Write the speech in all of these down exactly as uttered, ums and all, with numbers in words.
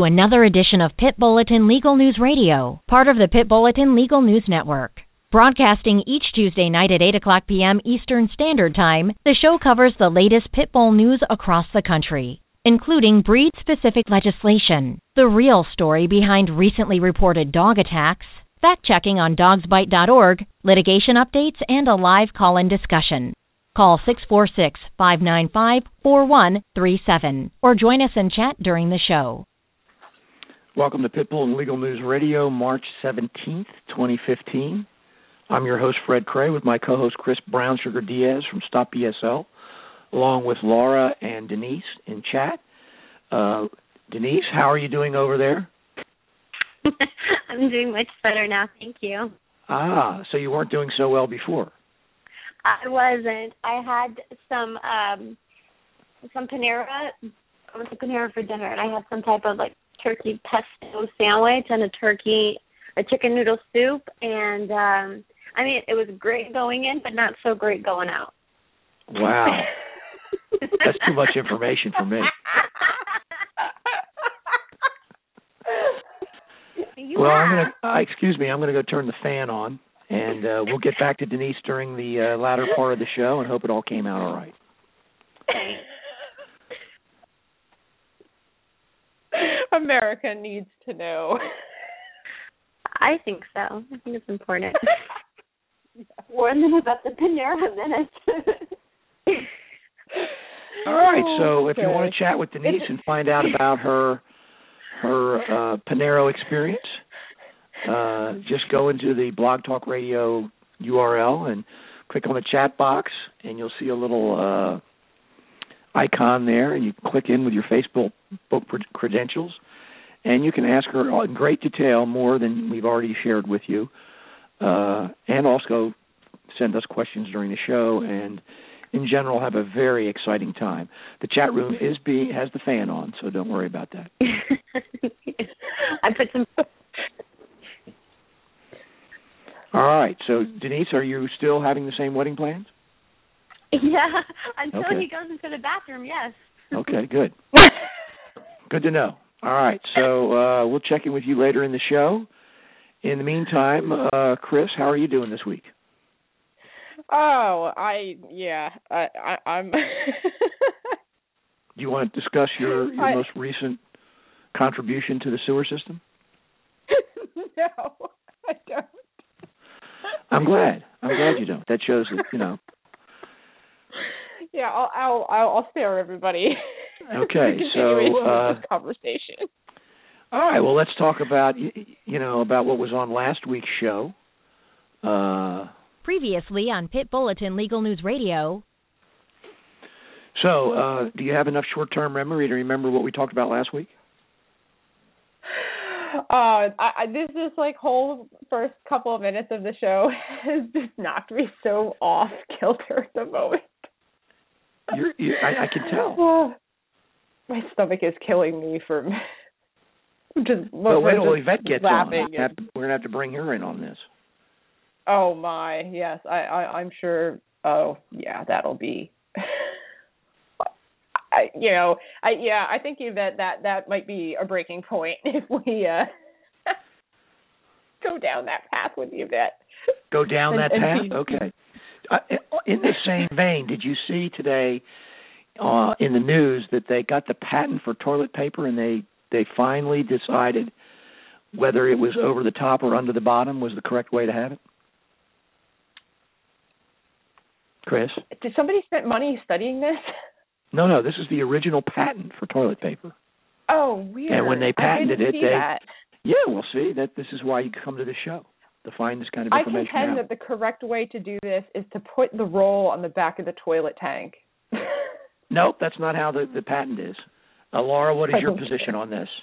to another edition of Pitt Bulletin Legal News Radio, part of the Pitt Bulletin Legal News Network. Broadcasting each Tuesday night at eight o'clock p.m. Eastern Standard Time, the show covers the latest pit bull news across the country, including breed-specific legislation, the real story behind recently reported dog attacks, fact-checking on dogs bite dot org, litigation updates, and a live call-in discussion. Call six four six, five nine five, four one three seven or join us in chat during the show. Welcome to Pitbull and Legal News Radio, March seventeenth, twenty fifteen. I'm your host, Fred Cray, with my co-host, Chris Brown Sugar Diaz from Stop B S L, along with Laura and Denise in chat. Uh, Denise, how are you doing over there? I'm doing much better now, thank you. Ah, so you weren't doing so well before. I wasn't. I had some um, some Panera. I went to Panera for dinner, and I had some type of like turkey pesto sandwich and a turkey, a chicken noodle soup, and um, I mean it was great going in, but not so great going out. Wow, that's too much information for me. You well, have. I'm gonna uh, excuse me. I'm gonna go turn the fan on. And uh, we'll get back to Denise during the uh, latter part of the show and hope it all came out all right. America needs to know. I think so. I think it's important. More than about the Panera minutes. All right, so if you want to chat with Denise and find out about her her uh, Panero experience, Uh, just go into the Blog Talk Radio U R L and click on the chat box, and you'll see a little uh, icon there, and you click in with your Facebook credentials, and you can ask her in great detail more than we've already shared with you, uh, and also send us questions during the show, and in general have a very exciting time. The chat room is being has the fan on, so don't worry about that. I put some... All right. So, Denise, are you still having the same wedding plans? Yeah, until okay. he goes into the bathroom, yes. Okay, good. Good to know. All right. So uh, we'll check in with you later in the show. In the meantime, uh, Chris, how are you doing this week? Oh, I, yeah, I, I, I'm... Do you want to discuss your, your I... most recent contribution to the sewer system? No, I don't. I'm glad. I'm glad you don't. That shows that, you know. Yeah, I'll I'll I'll, I'll spare everybody. Okay, so uh, this conversation. All right. Well, let's talk about you know about what was on last week's show. Uh, Previously on Pitt Bulletin Legal News Radio. So, uh, do you have enough short-term memory to remember what we talked about last week? Uh, I, I, this is like whole first couple of minutes of the show has just knocked me so off kilter at the moment. You're, you're, I, I can tell. Oh, my stomach is killing me from just. Well, wait till Yvette gets on. And... We're going to have to bring her in on this. Oh my, yes, I, I, I'm sure. Oh yeah, that'll be. I, you know, I yeah, I think that that that might be a breaking point if we uh, go down that path with you, Yvette. Go down and, that and path, okay. Uh, in the same vein, did you see today uh, in the news that they got the patent for toilet paper, and they they finally decided whether it was over the top or under the bottom was the correct way to have it? Chris? Did somebody spend money studying this? No, no, this is the original patent for toilet paper. Oh, weird. And when they patented I it, see they that. Yeah, well, see, that this is why you come to the show, to find this kind of information I contend out. that the correct way to do this is to put the roll on the back of the toilet tank. Nope, that's not how the, the patent is. Uh, Laura, what is your position on this?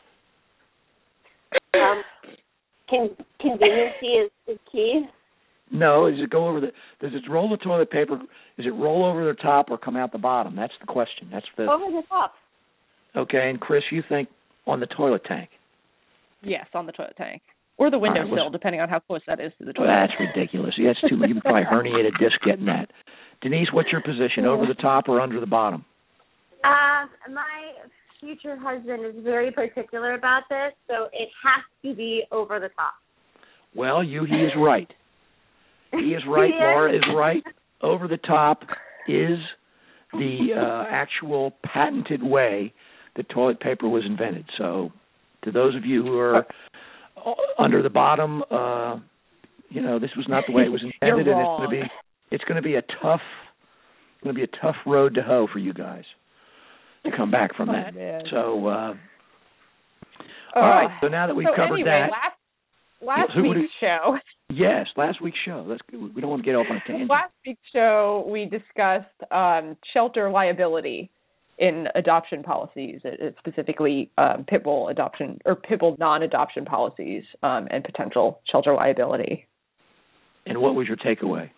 Um, can conveniency is, is key. No, does it go over the? Does it roll the toilet paper? Does it roll over the top or come out the bottom? That's the question. That's the over the top. Okay, and Chris, you think on the toilet tank? Yes, on the toilet tank or the windowsill, right, depending on how close that is to the toilet. Well, that's ridiculous. That's too much. You could probably herniate a disc getting that. Denise, what's your position? Over the top or under the bottom? Uh, my future husband is very particular about this, so it has to be over the top. Well, you he is right. He is right. He is? Laura is right. Over the top is the uh, actual patented way that toilet paper was invented. So, to those of you who are under the bottom, uh, you know, this was not the way it was intended, and it's going to be it's going to be a tough it's going to be a tough road to hoe for you guys to come back from that. Oh, so, uh, uh, all right. So now that we've so covered anyway, that, last last who, week's show. Yes, last week's show. Let's we don't want to get off on a tangent. Last week's show, we discussed um, shelter liability in adoption policies, specifically um, pit bull adoption or pit bull non-adoption policies um, and potential shelter liability. And what was your takeaway?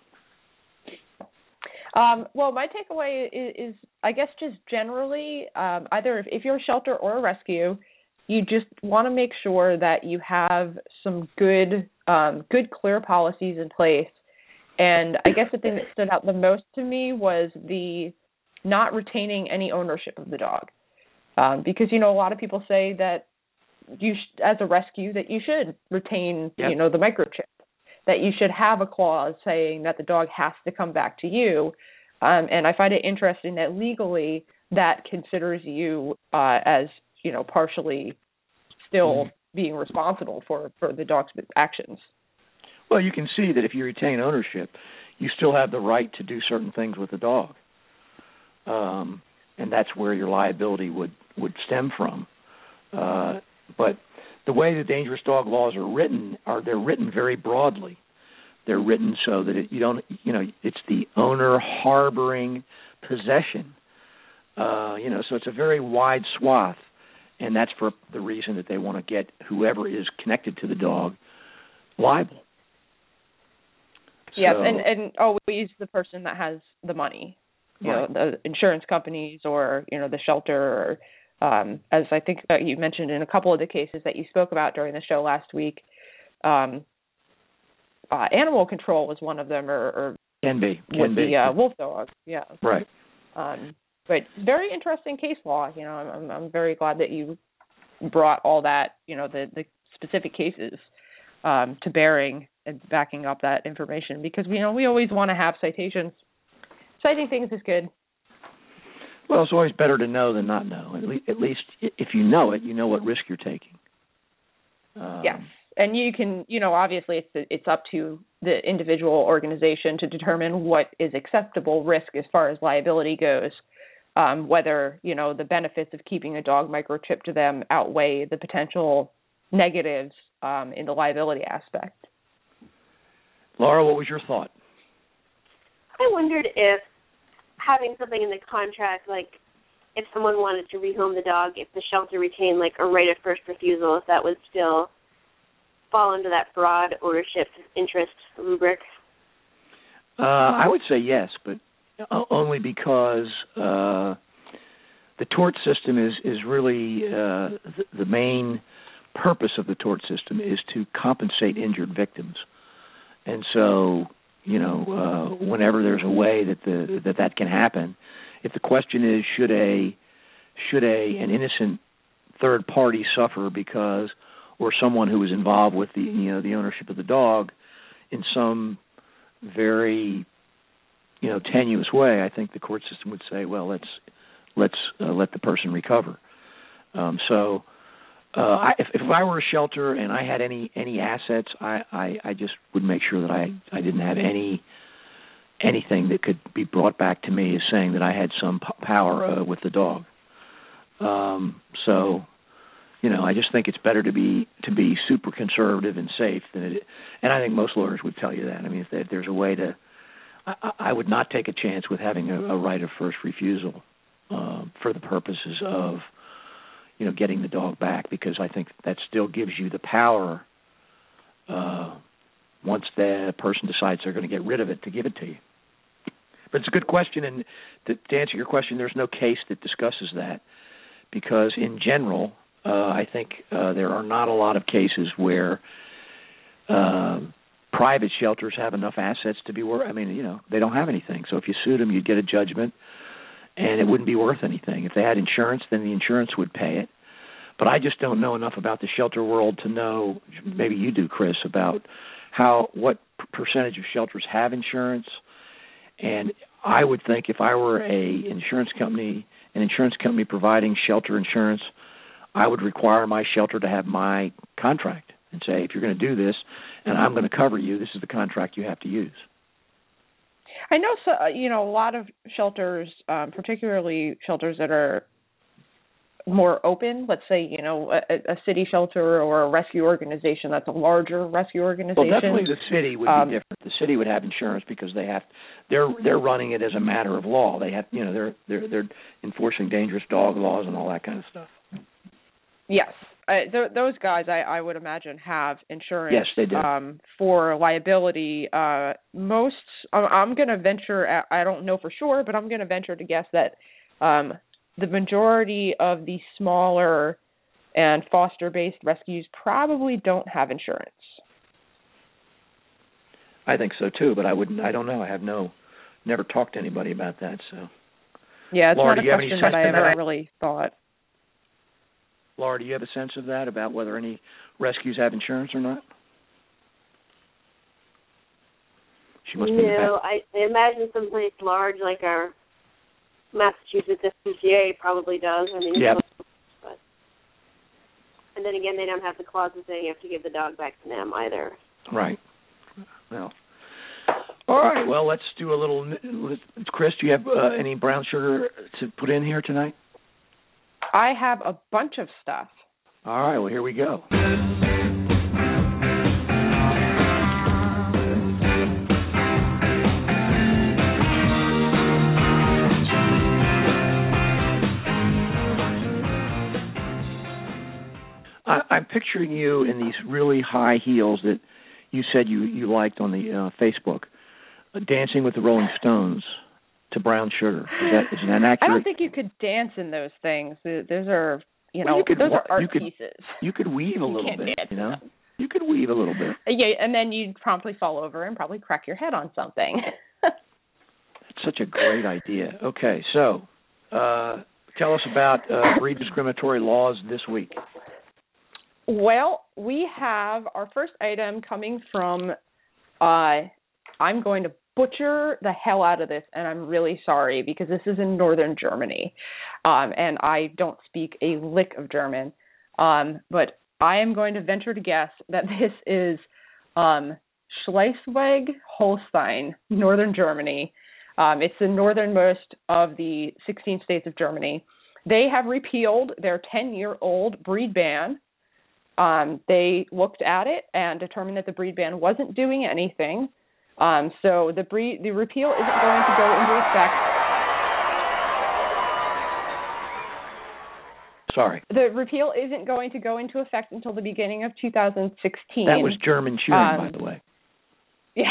Um, well, my takeaway is, is, I guess, just generally, um, either if, if you're a shelter or a rescue, you just want to make sure that you have some good, um, good, clear policies in place. And I guess the thing that stood out the most to me was the not retaining any ownership of the dog. Um, because, you know, a lot of people say that you, sh- as a rescue, that you should retain, yep. you know, the microchip, that you should have a clause saying that the dog has to come back to you. Um, and I find it interesting that legally that considers you uh, as, you know, partially still mm-hmm. being responsible for, for the dog's actions. Well, you can see that if you retain ownership, you still have the right to do certain things with the dog. Um, and that's where your liability would, would stem from. Uh, but the way the dangerous dog laws are written, are they're written very broadly. They're written so that it, you don't, you know, it's the owner harboring possession. Uh, you know, so it's a very wide swath, and that's for the reason that they want to get whoever is connected to the dog liable. Yeah, so, and, and always the person that has the money. You right. know, the insurance companies or, you know, the shelter, or um, as I think that you mentioned in a couple of the cases that you spoke about during the show last week, um, uh, animal control was one of them, or, or can be, can with be. the uh, wolf dog, yeah. Right. Um, but very interesting case law. You know, I'm, I'm very glad that you brought all that, you know, the, the specific cases um, to bearing and backing up that information, because, you know, we always want to have citations. Citing things is good. Well, it's always better to know than not know. At least, at least if you know it, you know what risk you're taking. Um, yes, and you can, you know, obviously it's it's up to the individual organization to determine what is acceptable risk as far as liability goes. Um, whether, you know, the benefits of keeping a dog microchipped to them outweigh the potential negatives um, in the liability aspect. Laura, what was your thought? I wondered if having something in the contract, like if someone wanted to rehome the dog, if the shelter retained like a right of first refusal, if that would still fall under that broad ownership interest rubric. Uh, I would say yes, but only because uh, the tort system is, is really uh, the, the main purpose of the tort system is to compensate injured victims. And so, you know, uh, whenever there's a way that the that that can happen, if the question is should a should a an innocent third party suffer because, or someone who was involved with the you know the ownership of the dog in some very you know tenuous way, I think the court system would say, well, let's let's uh, let the person recover. Um, so. Uh, I, if, if I were a shelter and I had any any assets, I, I, I just would make sure that I, I didn't have any anything that could be brought back to me as saying that I had some p- power uh, with the dog. Um, so, you know, I just think it's better to be to be super conservative and safe than it. And I think most lawyers would tell you that. I mean, if, if there's a way to, I, I would not take a chance with having a, a right of first refusal uh, for the purposes of. You know, getting the dog back, because I think that still gives you the power uh, once the person decides they're going to get rid of it to give it to you. But it's a good question, and to, to answer your question, there's no case that discusses that, because in general, uh, I think uh, there are not a lot of cases where uh, private shelters have enough assets to be worth. I mean, you know, they don't have anything. So if you sued them, you'd get a judgment, and it wouldn't be worth anything. If they had insurance, then the insurance would pay it. But I just don't know enough about the shelter world to know, maybe you do, Chris, about how what percentage of shelters have insurance. And I would think if I were a insurance company, an insurance company providing shelter insurance, I would require my shelter to have my contract and say, if you're going to do this and I'm going to cover you, this is the contract you have to use. I know, so, you know, a lot of shelters, um, particularly shelters that are more open, let's say, you know, a, a city shelter or a rescue organization that's a larger rescue organization. Well, definitely the city would um, be different. The city would have insurance because they have, they're they're running it as a matter of law. They have, you know, they're they're they're enforcing dangerous dog laws and all that kind of stuff. Yes, I, th- those guys, I, I would imagine, have insurance. Yes, they do. Um, for liability. Uh, most, I'm, I'm going to venture, at, I don't know for sure, but I'm going to venture to guess that um, the majority of the smaller and foster-based rescues probably don't have insurance. I think so too, but I wouldn't. I don't know. I have no, never talked to anybody about that. So, yeah, it's Laura, not a question that I ever really thought. Laura, do you have a sense of that, about whether any rescues have insurance or not? She must be in the No, back. I, I imagine someplace large like our Massachusetts S P C A probably does. I mean, yeah. But, and then again, they don't have the clauses saying you have to give the dog back to them either. Right. Well, all right. Well, let's do a little. Chris, do you have uh, any brown sugar to put in here tonight? I have a bunch of stuff. All right. Well, here we go. I, I'm picturing you in these really high heels that you said you, you liked on the uh, Facebook, uh, dancing with the Rolling Stones to Brown Sugar. Is that, is that accurate? I don't think you could dance in those things. Those are, you know, well, you could, those are art you could, pieces. You could weave a you little can't bit, dance you know. them. You could weave a little bit. Yeah, and then you'd promptly fall over and probably crack your head on something. That's such a great idea. Okay, so uh, tell us about uh, breed discriminatory laws this week. Well, we have our first item coming from, uh, I'm going to butcher the hell out of this, and I'm really sorry because this is in northern Germany, um, and I don't speak a lick of German, um, but I am going to venture to guess that this is um, Schleswig-Holstein, northern Germany. Um, it's the northernmost of the sixteen states of Germany. They have repealed their ten-year-old breed ban. Um, they looked at it and determined that the breed ban wasn't doing anything. Um, so the breed, the repeal isn't going to go into effect. Sorry. The repeal isn't going to go into effect until the beginning of two thousand sixteen. That was German chewing, um, by the way. Yes.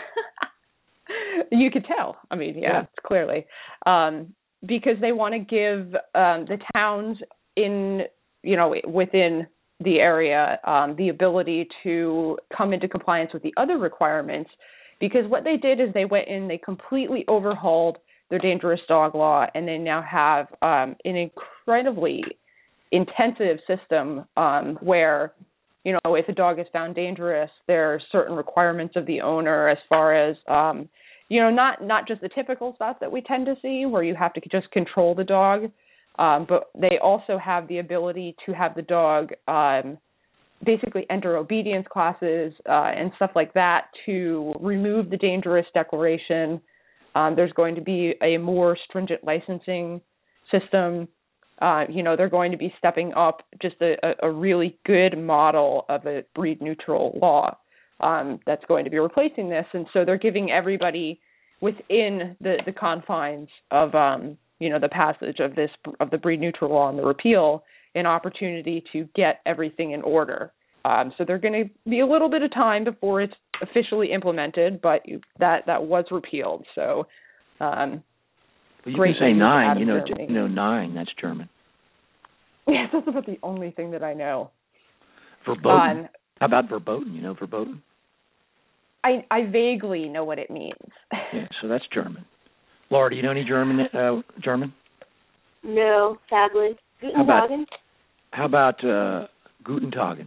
You could tell. I mean, yeah, yeah. clearly. Um, because they want to give um, the towns in, you know, within the area um, the ability to come into compliance with the other requirements, because what they did is they went in, they completely overhauled their dangerous dog law, and they now have um, an incredibly intensive system um, where, you know, if a dog is found dangerous, there are certain requirements of the owner as far as, um, you know, not, not just the typical stuff that we tend to see where you have to just control the dog, um, but they also have the ability to have the dog um, basically enter obedience classes uh, and stuff like that to remove the dangerous declaration. Um, there's going to be a more stringent licensing system. Uh, you know, they're going to be stepping up just a, a really good model of a breed-neutral law um, that's going to be replacing this. And so they're giving everybody within the, the confines of, um, you know, the passage of this of the breed-neutral law and the repeal an opportunity to get everything in order. Um, so they're going to be a little bit of time before it's officially implemented, but that, that was repealed. So, um, well, you great can say nine. You know, Germany. you know, nine. That's German. Yes, that's about the only thing that I know. Verboten. Um, How about verboten? You know, verboten. I I vaguely know what it means. Yeah, so that's German. Laura, do you know any German? Uh, German? No, sadly. Guten How about, Morgen. how about uh, Guten Tagen?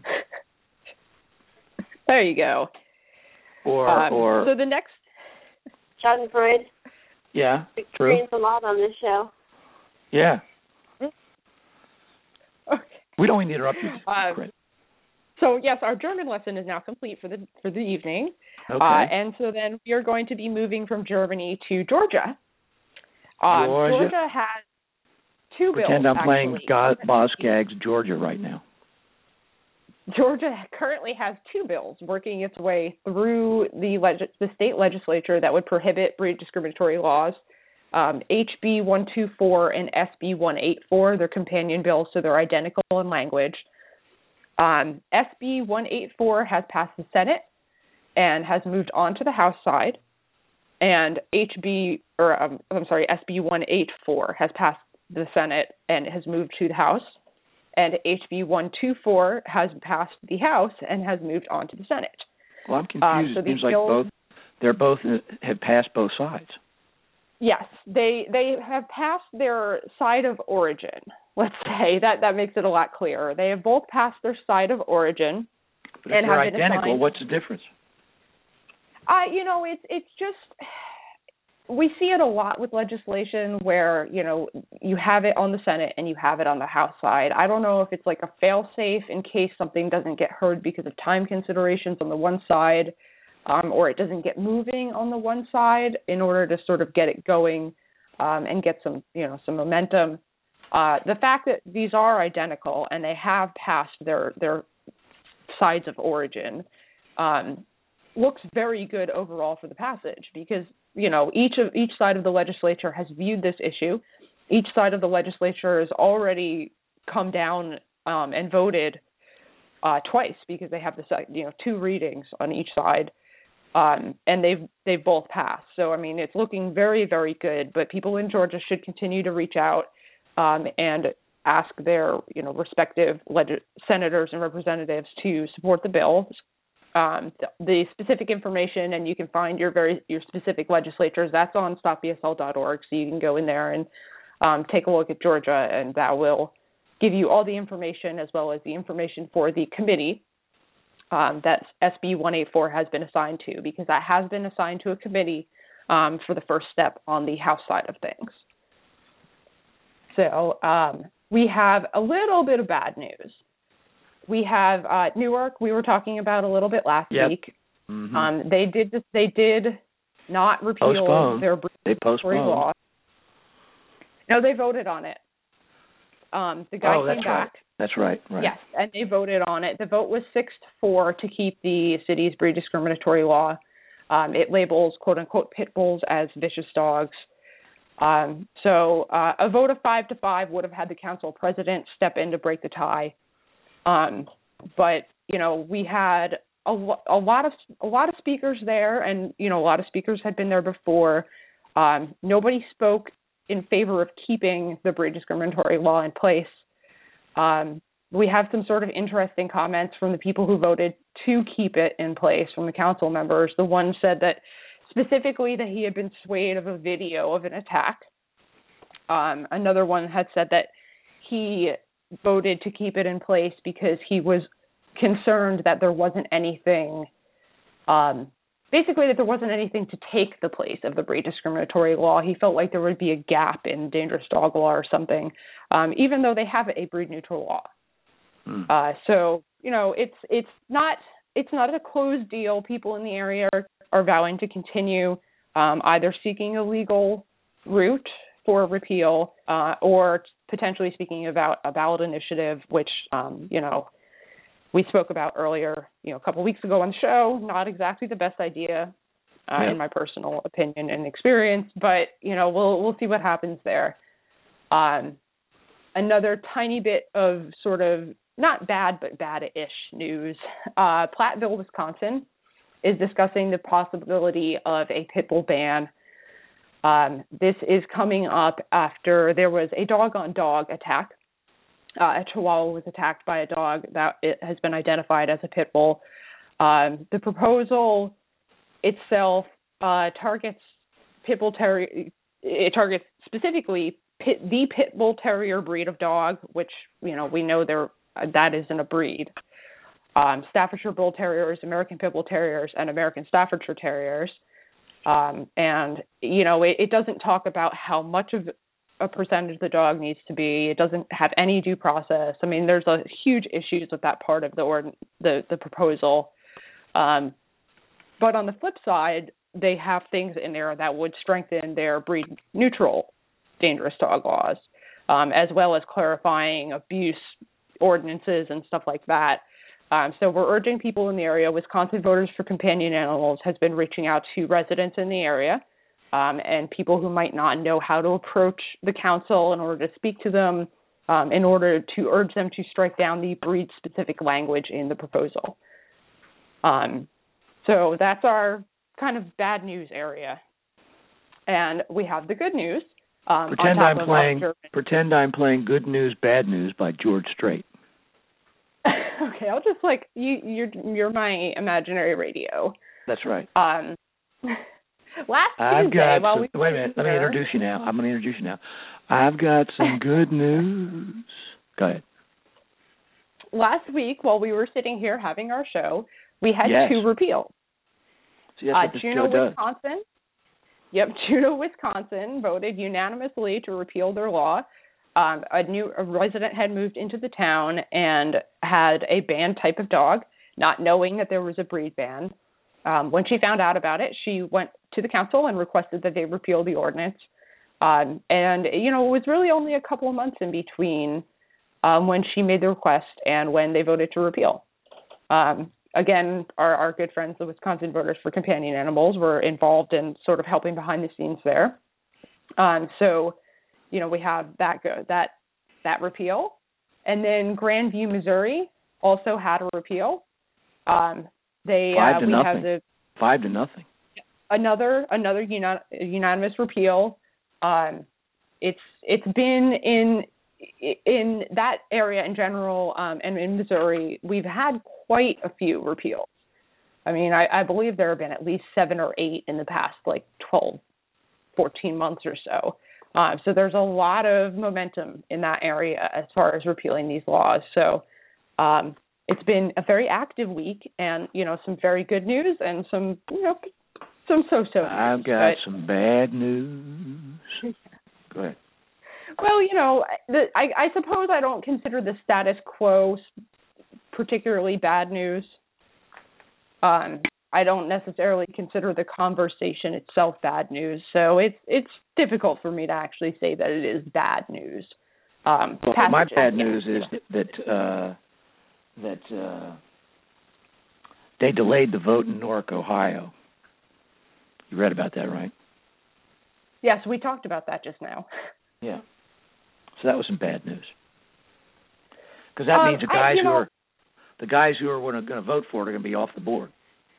There you go. Or um, or so the next. Schadenfreude. Yeah, Experience true. a lot on this show. Yeah. Okay. We don't mean to interrupt you. Uh, so yes, our German lesson is now complete for the for the evening. Okay. Uh, and so then we are going to be moving from Germany to Georgia. Uh, Georgia. Georgia has two Pretend bills. I'm playing actually. God, Boz Scaggs Georgia right now. Georgia currently has two bills working its way through the leg- the state legislature that would prohibit breed discriminatory laws. Um, H B one twenty-four and S B one eighty-four, they're companion bills, so they're identical in language. Um, S B one eighty-four has passed the Senate and has moved on to the House side, and H B or um, I'm sorry, S B one eighty-four has passed the Senate and has moved to the House, and H B one twenty-four has passed the House and has moved on to the Senate. Well, I'm confused. Uh, so it seems these like bills, both they're both uh, have passed both sides. Yes, they they have passed their side of origin. Let's say that that makes it a lot clearer. They have both passed their side of origin, But and if they're have been identical, assigned, what's the difference? Uh, you know, it's it's just we see it a lot with legislation where, you know, you have it on the Senate and you have it on the House side. I don't know if it's like a fail-safe in case something doesn't get heard because of time considerations on the one side, um, or it doesn't get moving on the one side in order to sort of get it going um, and get some, you know, some momentum. Uh, the fact that these are identical and they have passed their their sides of origin um, looks very good overall for the passage because, you know, each of each side of the legislature has viewed this issue. Each side of the legislature has already come down um, and voted uh, twice because they have the you know two readings on each side, um, and they've they've both passed. So I mean, it's looking very very good. But people in Georgia should continue to reach out um, and ask their you know respective leg- senators and representatives to support the bill. Um, the, the specific information, and you can find your very your specific legislatures. That's on stop B S L dot org, so you can go in there and um, take a look at Georgia, and that will give you all the information as well as the information for the committee um, that S B one eighty-four has been assigned to, because that has been assigned to a committee um, for the first step on the House side of things. So um, we have a little bit of bad news. We have uh, Newark. We were talking about a little bit last yep. week. Mm-hmm. Um, they did. They did not repeal Postpone. their they postponed. law. No, they voted on it. Um, the guy oh, came that's back. Right. That's right. Right. Yes, and they voted on it. The vote was six to four to keep the city's breed discriminatory law. Um, it labels "quote unquote" pit bulls as vicious dogs. Um, so uh, a vote of five to five would have had the council president step in to break the tie. Um, but, you know, we had a, a lot of a lot of speakers there, and, you know, a lot of speakers had been there before. Um, nobody spoke in favor of keeping the breed discriminatory law in place. Um, we have some sort of interesting comments from the people who voted to keep it in place from the council members. The one said that specifically that he had been swayed of a video of an attack. Um, another one had said that he voted to keep it in place because he was concerned that there wasn't anything, um, basically that there wasn't anything to take the place of the breed discriminatory law. He felt like there would be a gap in dangerous dog law or something, um, even though they have a breed neutral law. Mm. Uh, so, you know, it's it's not it's not a closed deal. People in the area are, are vowing to continue um, either seeking a legal route for repeal uh, or potentially speaking about a ballot initiative, which, um, you know, we spoke about earlier, you know, a couple weeks ago on the show. Not exactly the best idea, uh, yeah. in my personal opinion and experience, but, you know, we'll we'll see what happens there. Um, another tiny bit of sort of not bad, but bad-ish news. Uh, Platteville, Wisconsin is discussing the possibility of a pit bull ban. Um, this is coming up after there was a dog-on-dog attack. Uh, a Chihuahua was attacked by a dog that it has been identified as a pit bull. Um, the proposal itself uh, targets pit bull ter- it targets specifically pit, the pit bull terrier breed of dog, which, you know, we know there that isn't a breed. Um, Staffordshire Bull Terriers, American Pit Bull Terriers, and American Staffordshire Terriers. Um, and, you know, it, it doesn't talk about how much of a percentage the dog needs to be. It doesn't have any due process. I mean, there's a huge issues with that part of the ord- the, the proposal. Um, but on the flip side, they have things in there that would strengthen their breed-neutral dangerous dog laws, um, as well as clarifying abuse ordinances and stuff like that. Um, so we're urging people in the area. Wisconsin Voters for Companion Animals has been reaching out to residents in the area um, and people who might not know how to approach the council in order to speak to them, um, in order to urge them to strike down the breed-specific language in the proposal. Um, so that's our kind of bad news area. And we have the good news. Um, pretend I'm playing. German... Pretend I'm playing Good News, Bad News by George Strait. Okay, I'll just like you. You're you're my imaginary radio. That's right. Um, last I've Tuesday, got while some, we wait a minute. Let me here, introduce you now. I'm going to introduce you now. I've got some good news. Go ahead. Last week, while we were sitting here having our show, we had yes. two repeals. See, that's uh, what this Juneau, show does. Wisconsin. Yep, Juneau, Wisconsin voted unanimously to repeal their law. Um, a new a resident had moved into the town and had a banned type of dog, not knowing that there was a breed ban. Um, when she found out about it, she went to the council and requested that they repeal the ordinance. Um, and, you know, it was really only a couple of months in between um, when she made the request and when they voted to repeal. Um, again, our, our good friends, the Wisconsin Voters for Companion Animals, were involved in sort of helping behind the scenes there. Um, so, you know, we have that go that that repeal, and then Grandview, Missouri, also had a repeal. Um, they five uh, to we nothing. have the Five to nothing. Another another uni- unanimous repeal. Um, it's it's been in in that area in general, um, and in Missouri, we've had quite a few repeals. I mean, I, I believe there have been at least seven or eight in the past, like twelve, fourteen months or so. Uh, so there's a lot of momentum in that area as far as repealing these laws. So um, it's been a very active week, and, you know, some very good news and some, you know, some so-so news. I've got but, some bad news. Go ahead. Well, you know, the, I, I suppose I don't consider the status quo particularly bad news. Um, I don't necessarily consider the conversation itself bad news, so it's it's difficult for me to actually say that it is bad news. Um, well, my bad news is that that, uh, that uh, they delayed the vote in Newark, Ohio. You read about that, right? Yes, we talked about that just now. Yeah. So that was some bad news. Because that um, means the guys I, who know, are the guys who are going to vote for it are going to be off the board.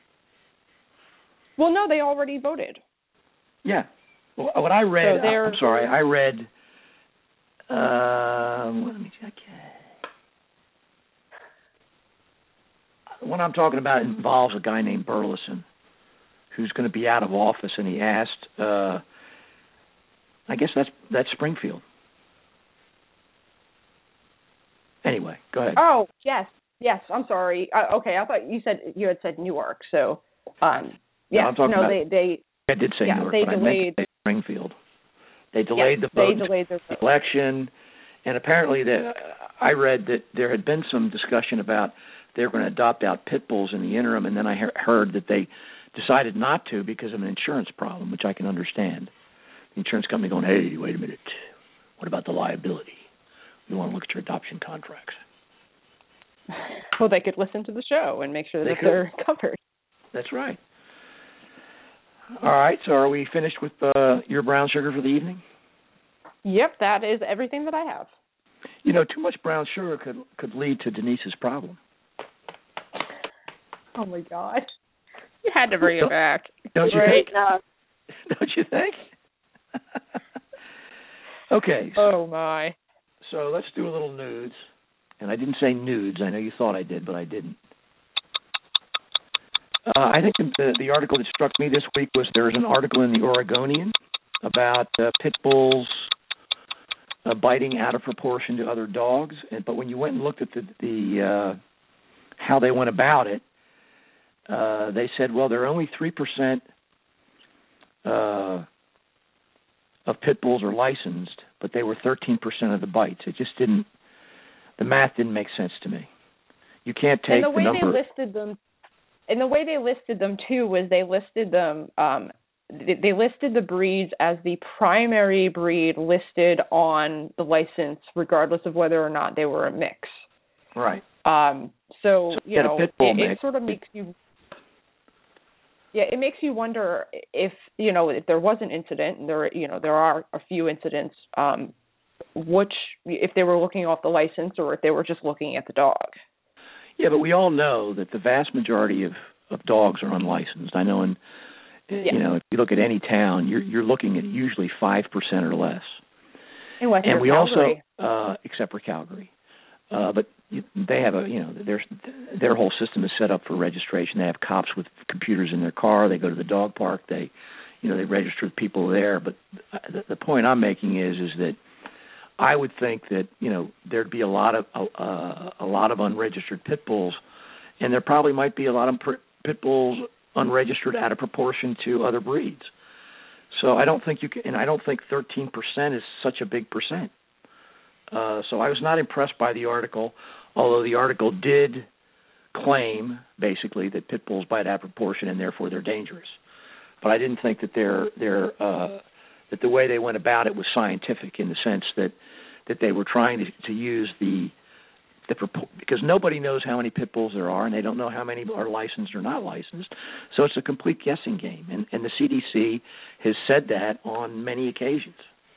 Well, no, they already voted. Yeah. Well, what I read, so I'm sorry, I read, uh, let me check. What I'm talking about involves a guy named Burleson who's going to be out of office, and he asked, uh, I guess that's that's Springfield. Anyway, go ahead. Oh, yes, yes, I'm sorry. Uh, okay, I thought you said you had said Newark, so, um, yeah, no, I'm talking no, about, they, they, I did say yeah, Newark, they but delayed, I meant to say Springfield. They delayed yes, the vote, they delayed their vote. election, and apparently the, I read that there had been some discussion about they were going to adopt out pit bulls in the interim, and then I he- heard that they decided not to because of an insurance problem, which I can understand. The insurance company going, hey, wait a minute, what about the liability? We want to look at your adoption contracts. Well, they could listen to the show and make sure they that could. they're covered. That's right. All right, so are we finished with uh, your brown sugar for the evening? Yep, that is everything that I have. You know, too much brown sugar could could lead to Denise's problem. Oh, my God. You had to bring it back. Don't you right? think? Don't you think? Okay. So, oh, my. So let's do a little nudes. And I didn't say nudes. I know you thought I did, but I didn't. Uh, I think the, the article that struck me this week was there was an article in the Oregonian about uh, pit bulls uh, biting out of proportion to other dogs. And, but when you went and looked at the, the uh, how they went about it, uh, they said, well, there are only three percent uh, of pit bulls are licensed, but they were thirteen percent of the bites. It just didn't, the math didn't make sense to me. You can't take and the way the number. they listed them, and the way they listed them too was they listed them. Um, they, they listed the breeds as the primary breed listed on the license, regardless of whether or not they were a mix. Right. Um. So, so you know, pit bull it, mix. it sort of makes you. Yeah, it makes you wonder if, you know, if there was an incident, and there, you know, there are a few incidents, um, which, if they were looking off the license or if they were just looking at the dog. Yeah, but we all know that the vast majority of, of dogs are unlicensed. I know, in yeah. you know, if you look at any town, you're you're looking at usually five percent or less. In Western and we Calgary. also, uh, except for Calgary, uh, but they have a, you know, their their whole system is set up for registration. They have cops with computers in their car. They go to the dog park. They, you know, they register the people there. But the, the point I'm making is, is that I would think that, you know, there'd be a lot of uh, a lot of unregistered pit bulls, and there probably might be a lot of pit bulls unregistered out of proportion to other breeds. So I don't think you can, and I don't think thirteen percent is such a big percent. Uh, so I was not impressed by the article, although the article did claim basically that pit bulls bite out of proportion and therefore they're dangerous. But I didn't think that their their uh, that the way they went about it was scientific, in the sense that, that they were trying to, to use the the because nobody knows how many pit bulls there are, and they don't know how many are licensed or not licensed. So it's a complete guessing game, and, and the C D C has said that on many occasions.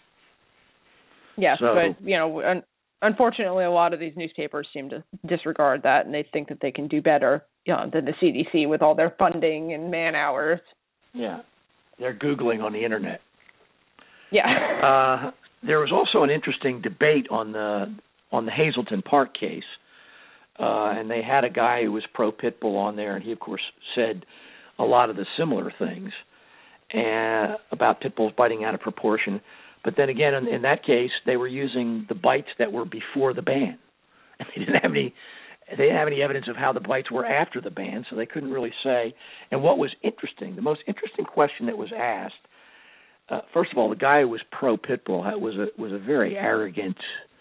Yes, so, but, you know, un- unfortunately, a lot of these newspapers seem to disregard that, and they think that they can do better, you know, than the C D C with all their funding and man hours. Yeah, they're Googling on the internet. Yeah. Uh, there was also an interesting debate on the on the Hazleton Park case, uh, and they had a guy who was pro pit bull on there, and he, of course, said a lot of the similar things and, about pit bulls biting out of proportion. But then again, in, in that case, they were using the bites that were before the ban. And they didn't have any they didn't have any evidence of how the bites were after the ban, so they couldn't really say. And what was interesting, the most interesting question that was asked, uh, first of all, the guy who was pro pit bull was a was a very arrogant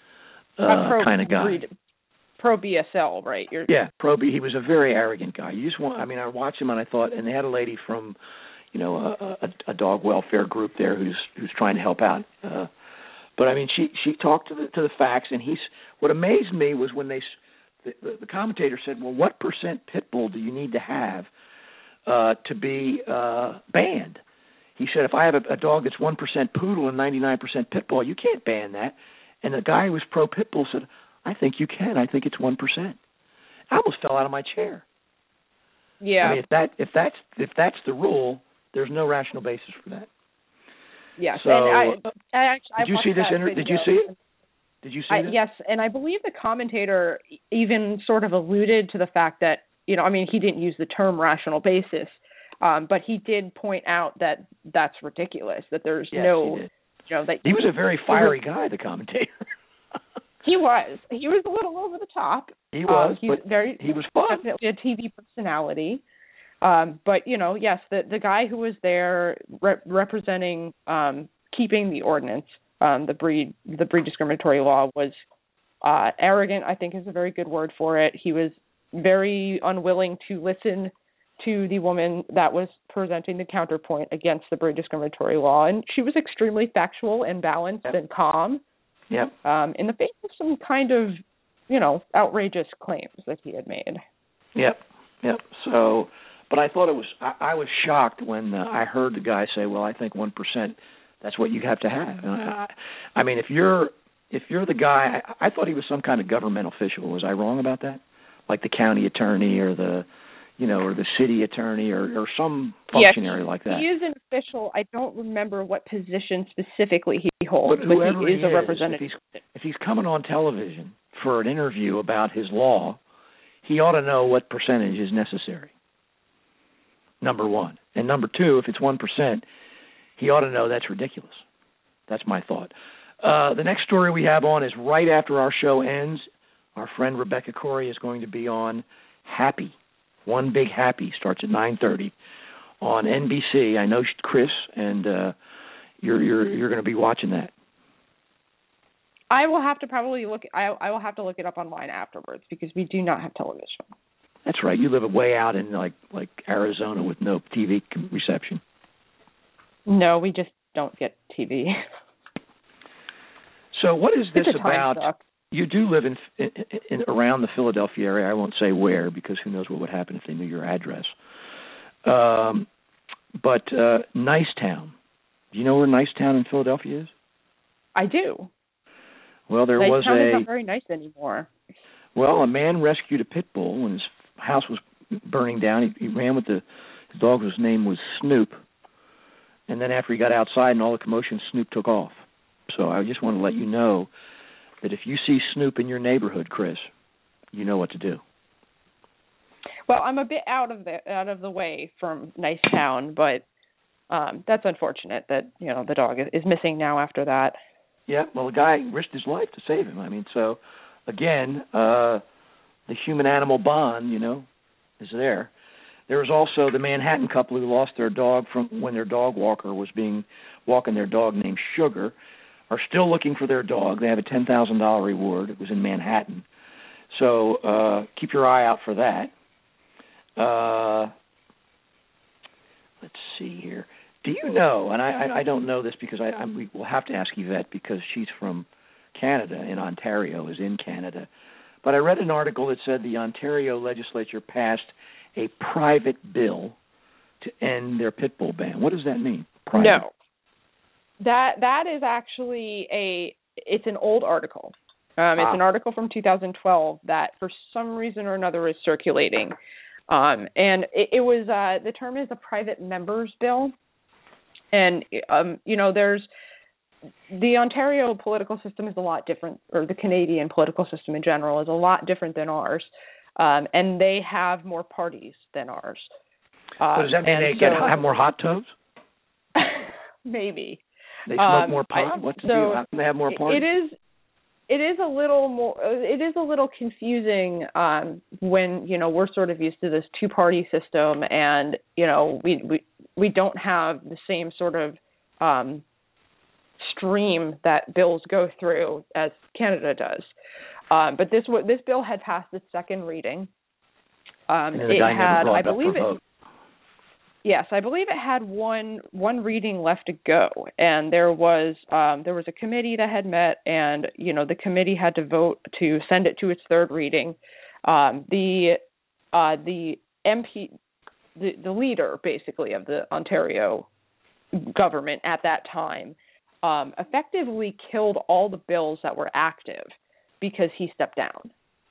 uh, pro kind of guy. Breed, pro B S L, right? You're... Yeah, pro B. He was a very arrogant guy. You just want, I mean, I watched him and I thought, and they had a lady from, you know, a, a, a dog welfare group there who's who's trying to help out. Uh, but I mean, she she talked to the to the facts, and he's what amazed me was when they the, the commentator said, "Well, what percent pit bull do you need to have uh, to be uh, banned?" He said, "If I have a, a dog that's one percent poodle and ninety-nine percent pit bull, you can't ban that." And the guy who was pro pit bull said, "I think you can. I think it's one percent." I almost fell out of my chair. Yeah. I mean, if that if that's if that's the rule, there's no rational basis for that. Yes. So, and I, I actually, did you I see this? Inter- did you see it? Did you see I, that? Yes, and I believe the commentator even sort of alluded to the fact that, you know, I mean, he didn't use the term rational basis, um, but he did point out that that's ridiculous. That there's yes, no, he did. you know, that he was a very fiery guy, the commentator. He was. He was a little over the top. He was, um, he's but very, he was fun. Definitely a T V personality. Um, but, you know, yes, the the guy who was there re- representing um, keeping the ordinance, um, the breed the breed discriminatory law, was uh, arrogant, I think is a very good word for it. He was very unwilling to listen to the woman that was presenting the counterpoint against the breed discriminatory law. And she was extremely factual and balanced Yep. and calm. Yep. Um, in the face of some kind of, you know, outrageous claims that he had made. Yep. Yep. So, but I thought it was, I, I was shocked when uh, I heard the guy say, well, I think one percent, that's what you have to have. And I, I mean, if you're, if you're the guy, I, I thought he was some kind of government official. Was I wrong about that? Like the county attorney or the, you know, or the city attorney or, or some functionary yes, like that. He is an official. I don't remember what position specifically he holds, but, but whoever he is he a is, representative. If he's, if he's coming on television for an interview about his law, he ought to know what percentage is necessary, number one. And number two, if it's one percent, he ought to know that's ridiculous. That's my thought. Uh, the next story we have on is right after our show ends. Our friend Rebecca Corey is going to be on Happy. One Big Happy starts at nine thirty on N B C. I know Chris, and uh, you're you're you're going to be watching that. I will have to probably look. I I will have to look it up online afterwards because we do not have television. That's right. You live way out in like like Arizona with no T V reception. No, we just don't get T V. So what is this about? Suck. You do live in, in, in around the Philadelphia area. I won't say where because who knows what would happen if they knew your address. Um, but uh, Nicetown. Do you know where Nicetown in Philadelphia is? I do. Well, there Nicetown was a. is not very nice anymore. Well, a man rescued a pit bull when his house was burning down. He, he ran with the his dog whose name was Snoop, and then after he got outside and all the commotion, Snoop took off. So I just want to let you know that if you see Snoop in your neighborhood, Chris, you know what to do. Well, I'm a bit out of the out of the way from Nicetown, but um, that's unfortunate that you know the dog is missing now after that. Yeah, well, the guy risked his life to save him. I mean, so again, uh, the human-animal bond, you know, is there. There was also the Manhattan couple who lost their dog from when their dog walker was being walking their dog named Sugar. Are still looking for their dog. They have a ten thousand dollars reward. It was in Manhattan. So uh, keep your eye out for that. Uh, let's see here. Do you know, and I, I, I don't know this because I, I we will have to ask Yvette because she's from Canada, in Ontario, is in Canada. But I read an article that said the Ontario legislature passed a private bill to end their pit bull ban. What does that mean? Private? No. That that is actually a it's an old article. Um, it's ah. an article from two thousand twelve that for some reason or another is circulating, um, and it, it was uh, the term is a private members bill, and um, you know there's the Ontario political system is a lot different, or the Canadian political system in general is a lot different than ours, um, and they have more parties than ours. Um, so does that mean they so, get have more hot tubs? Maybe. They smoke um, more pot. What's the so deal? How can they have more parties? It is. It is a little more. It is a little confusing um, when you know we're sort of used to this two-party system, and you know we we we don't have the same sort of um, stream that bills go through as Canada does. Um, but this this bill had passed its second reading. Um, and the it guy had, never I believe it. Vote. Yes, I believe it had one one reading left to go, and there was um, there was a committee that had met, and you know the committee had to vote to send it to its third reading. Um, the uh, the M P, the, the leader basically of the Ontario government at that time, um, effectively killed all the bills that were active because he stepped down.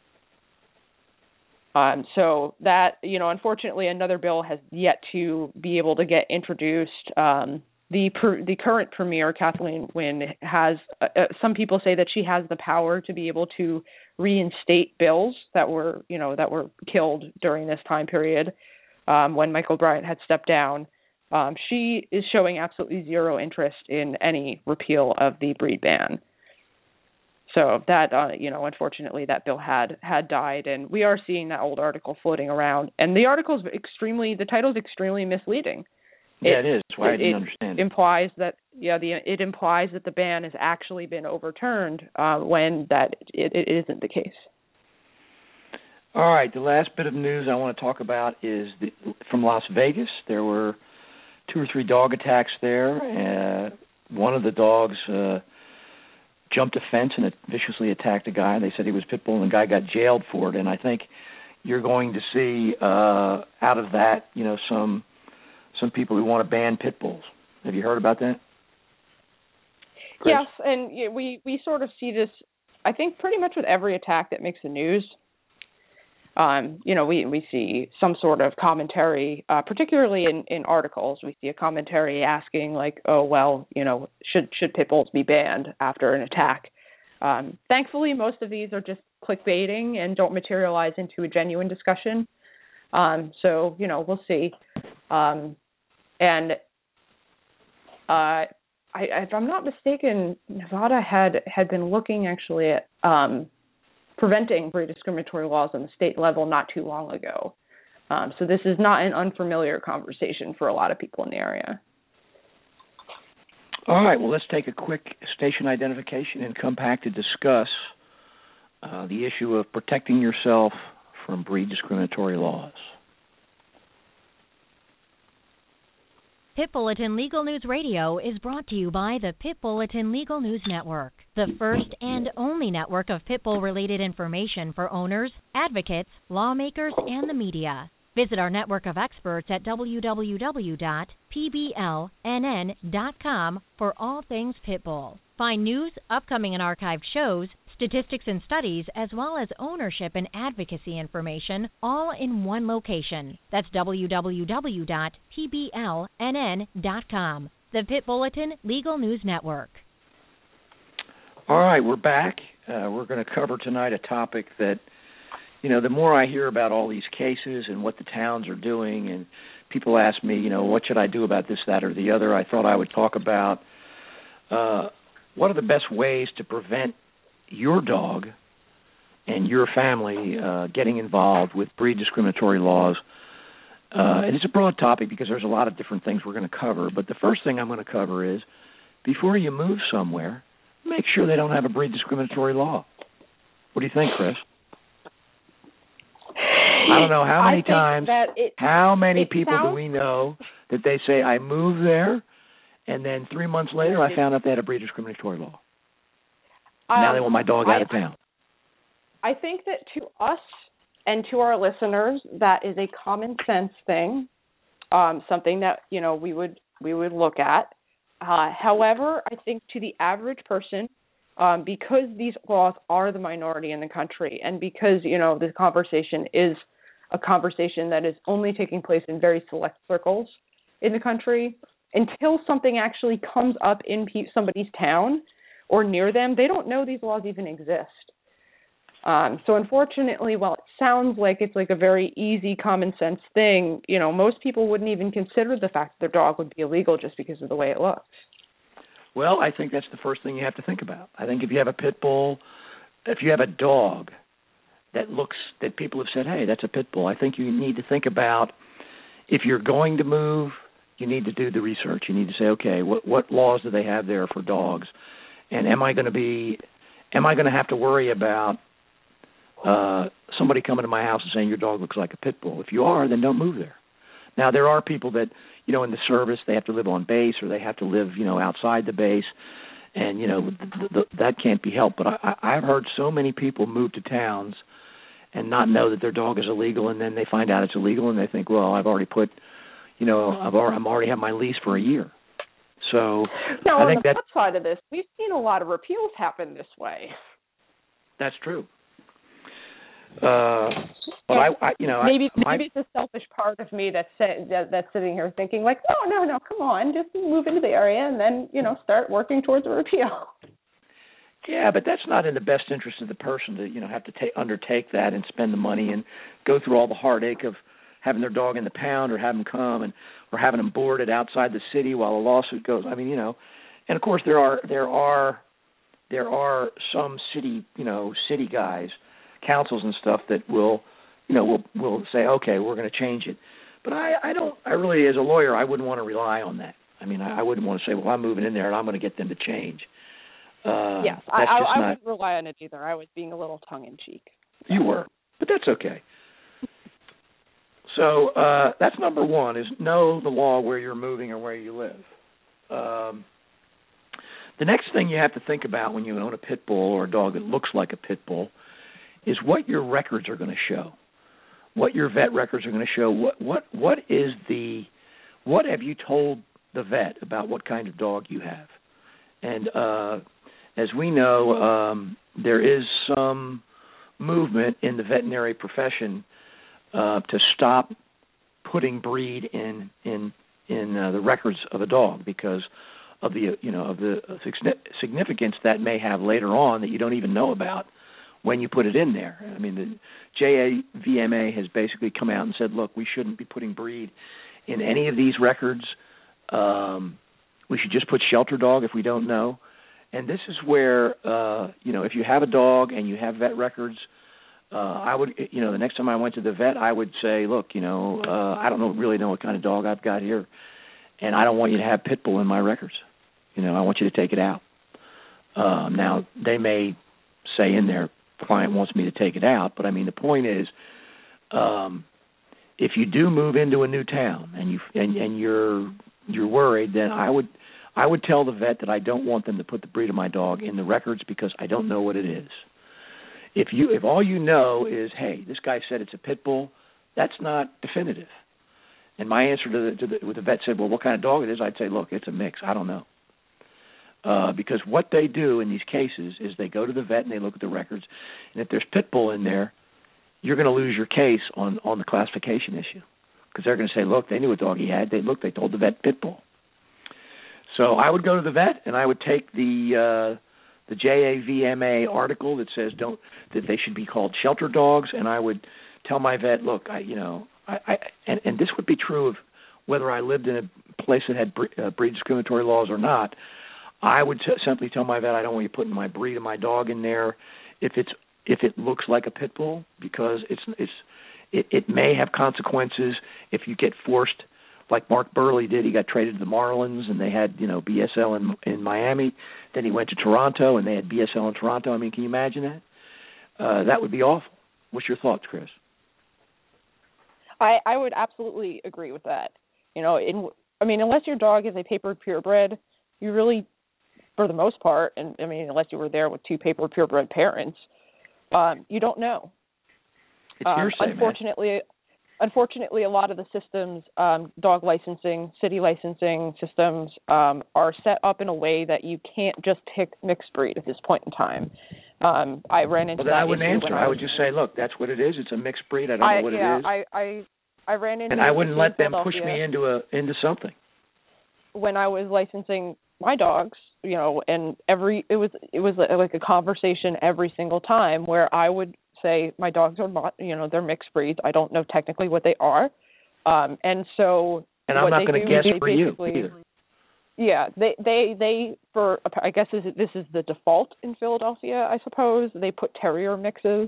Um, so that, you know, unfortunately, another bill has yet to be able to get introduced. Um, the per, the current premier, Kathleen Wynne, has uh, uh, some people say that she has the power to be able to reinstate bills that were, you know, that were killed during this time period um, when Michael Bryant had stepped down. Um, she is showing absolutely zero interest in any repeal of the breed ban. So that, uh, you know, unfortunately, that bill had had died, and we are seeing that old article floating around. And the article is extremely, the title is extremely misleading. Yeah, it, it is. That's why it, I didn't it understand. Implies that, yeah, the it implies that the ban has actually been overturned uh, when that it, it isn't the case. All right, the last bit of news I want to talk about is the, from Las Vegas. There were two or three dog attacks there. Uh, one of the dogs. Uh, jumped a fence and it viciously attacked a guy. They said he was pit bull, and the guy got jailed for it. And I think you're going to see uh, out of that, you know, some some people who want to ban pit bulls. Have you heard about that? Chris? Yes, and we, we sort of see this, I think, pretty much with every attack that makes the news. Um, you know, we, we see some sort of commentary, uh, particularly in, in articles. We see a commentary asking, like, oh, well, you know, should should pit bulls be banned after an attack? Um, thankfully, most of these are just clickbaiting and don't materialize into a genuine discussion. Um, so, you know, we'll see. Um, and uh, I, if I'm not mistaken, Nevada had, had been looking actually at um, preventing breed discriminatory laws on the state level not too long ago. Um, so this is not an unfamiliar conversation for a lot of people in the area. All right, well, let's take a quick station identification and come back to discuss uh, the issue of protecting yourself from breed discriminatory laws. Pit Bulletin Legal News Radio is brought to you by the Pit Bulletin Legal News Network, the first and only network of pit bull-related information for owners, advocates, lawmakers, and the media. Visit our network of experts at w w w dot p b l n n dot com for all things pit bull. Find news, upcoming and archived shows, statistics and studies, as well as ownership and advocacy information, all in one location. That's w w w dot p b l n n dot com, the Pit Bulletin Legal News Network. All right, we're back. Uh, we're going to cover tonight a topic that, you know, the more I hear about all these cases and what the towns are doing, and people ask me, you know, what should I do about this, that, or the other, I thought I would talk about uh, what are the best ways to prevent your dog and your family uh, getting involved with breed discriminatory laws. Uh, and it's a broad topic because there's a lot of different things we're going to cover. But the first thing I'm going to cover is, before you move somewhere, make sure they don't have a breed discriminatory law. What do you think, Chris? I don't know how many times, it, how many people sounds... do we know that they say, I moved there, and then three months later I found out they had a breed discriminatory law. Um, now they want my dog out I, of town. I think that to us and to our listeners, that is a common sense thing, um, something that, you know, we would we would look at. Uh, however, I think to the average person, um, because these laws are the minority in the country, and because, you know, the conversation is a conversation that is only taking place in very select circles in the country, until something actually comes up in pe- somebody's town or near them, they don't know these laws even exist. Um, so unfortunately, while it sounds like it's like a very easy, common sense thing, you know, most people wouldn't even consider the fact that their dog would be illegal just because of the way it looks. Well, I think that's the first thing you have to think about. I think if you have a pit bull, if you have a dog that looks, that people have said, hey, that's a pit bull, I think you need to think about, if you're going to move, you need to do the research. You need to say, okay, what, what laws do they have there for dogs? And am I going to be, am I going to have to worry about uh, somebody coming to my house and saying your dog looks like a pit bull? If you are, then don't move there. Now, there are people that, you know, in the service, they have to live on base or they have to live, you know, outside the base. And, you know, th- th- that can't be helped. But I, I've heard so many people move to towns and not know that their dog is illegal, and then they find out it's illegal and they think, well, I've already put, you know, I've already, I'm already have my lease for a year. So now, I on think the that, flip side of this, we've seen a lot of repeals happen this way. That's true. Uh, but I, I, you know, maybe I, maybe it's a selfish part of me that's that, that's sitting here thinking like, no, no, no, come on, just move into the area and then, you know, start working towards a repeal. Yeah, but that's not in the best interest of the person to, you know, have to take, undertake that and spend the money and go through all the heartache of having their dog in the pound or having them come and or having them boarded outside the city while a lawsuit goes. I mean, you know, and of course there are there are there are some city, you know, city guys, councils and stuff that will, you know, will will say, okay, we're going to change it. But I, I don't, I really, as a lawyer, I wouldn't want to rely on that. I mean, I, I wouldn't want to say, well, I'm moving in there and I'm going to get them to change. Uh, yes, I, I, I not, wouldn't rely on it either. I was being a little tongue-in-cheek. So. You were, but that's okay. So uh, that's number one, is know the law where you're moving or where you live. Um, the next thing you have to think about when you own a pit bull or a dog that looks like a pit bull is what your records are going to show, what your vet records are going to show. What what what is the what have you told the vet about what kind of dog you have? And uh, as we know, um, there is some movement in the veterinary profession uh, to stop putting breed in in in uh, the records of a dog because of the you know of the significance that may have later on that you don't even know about when you put it in there. I mean, the J A V M A has basically come out and said, look, we shouldn't be putting breed in any of these records. Um, we should just put shelter dog if we don't know. And this is where, uh, you know, if you have a dog and you have vet records, uh, I would, you know, the next time I went to the vet, I would say, look, you know, uh, I don't know, really know what kind of dog I've got here, and I don't want you to have pit bull in my records. You know, I want you to take it out. Um, now, they may say in there, client wants me to take it out, but I mean, the point is, um, if you do move into a new town and you and, and you're you're worried, then I would I would tell the vet that I don't want them to put the breed of my dog in the records because I don't know what it is. If you if all you know is, hey, this guy said it's a pit bull, that's not definitive. And my answer to the, to the with the vet said, well, what kind of dog it is? I'd say, look, it's a mix. I don't know. Uh, because what they do in these cases is they go to the vet and they look at the records, and if there's pit bull in there, you're going to lose your case on, on the classification issue because they're going to say, look, they knew what dog he had. They look, they told the vet pit bull. So I would go to the vet and I would take the uh, the J A V M A article that says don't that they should be called shelter dogs, and I would tell my vet, look, I you know, I, I and, and this would be true of whether I lived in a place that had breed, uh, breed discriminatory laws or not. I would t- simply tell my vet, I don't want you putting my breed of my dog in there if it's if it looks like a pit bull, because it's it's it, it may have consequences if you get forced, like Mark Burley did. He got traded to the Marlins, and they had you know B S L in in Miami. Then he went to Toronto, and they had B S L in Toronto. I mean, can you imagine that? Uh, that would be awful. What's your thoughts, Chris? I, I would absolutely agree with that. You know, in I mean, unless your dog is a paper purebred, you really, for the most part, and I mean, unless you were there with two paper purebred parents, um, you don't know. It's um, hearsay, unfortunately, man. Unfortunately, a lot of the systems, um, dog licensing, city licensing systems, um, are set up in a way that you can't just pick mixed breed at this point in time. Um, I ran into well, then that I wouldn't answer. I, I would just say, look, that's what it is. It's a mixed breed. I don't I, know what yeah, it is. I, I, I ran into and I wouldn't let them push Philadelphia. me into a into something. When I was licensing my dogs, you know, and every it was it was like a conversation every single time where I would say my dogs are not, you know, they're mixed breeds. I don't know technically what they are, um, and so and I'm not going to guess for you either. Yeah, they they they for I guess is this is the default in Philadelphia, I suppose. They put terrier mixes.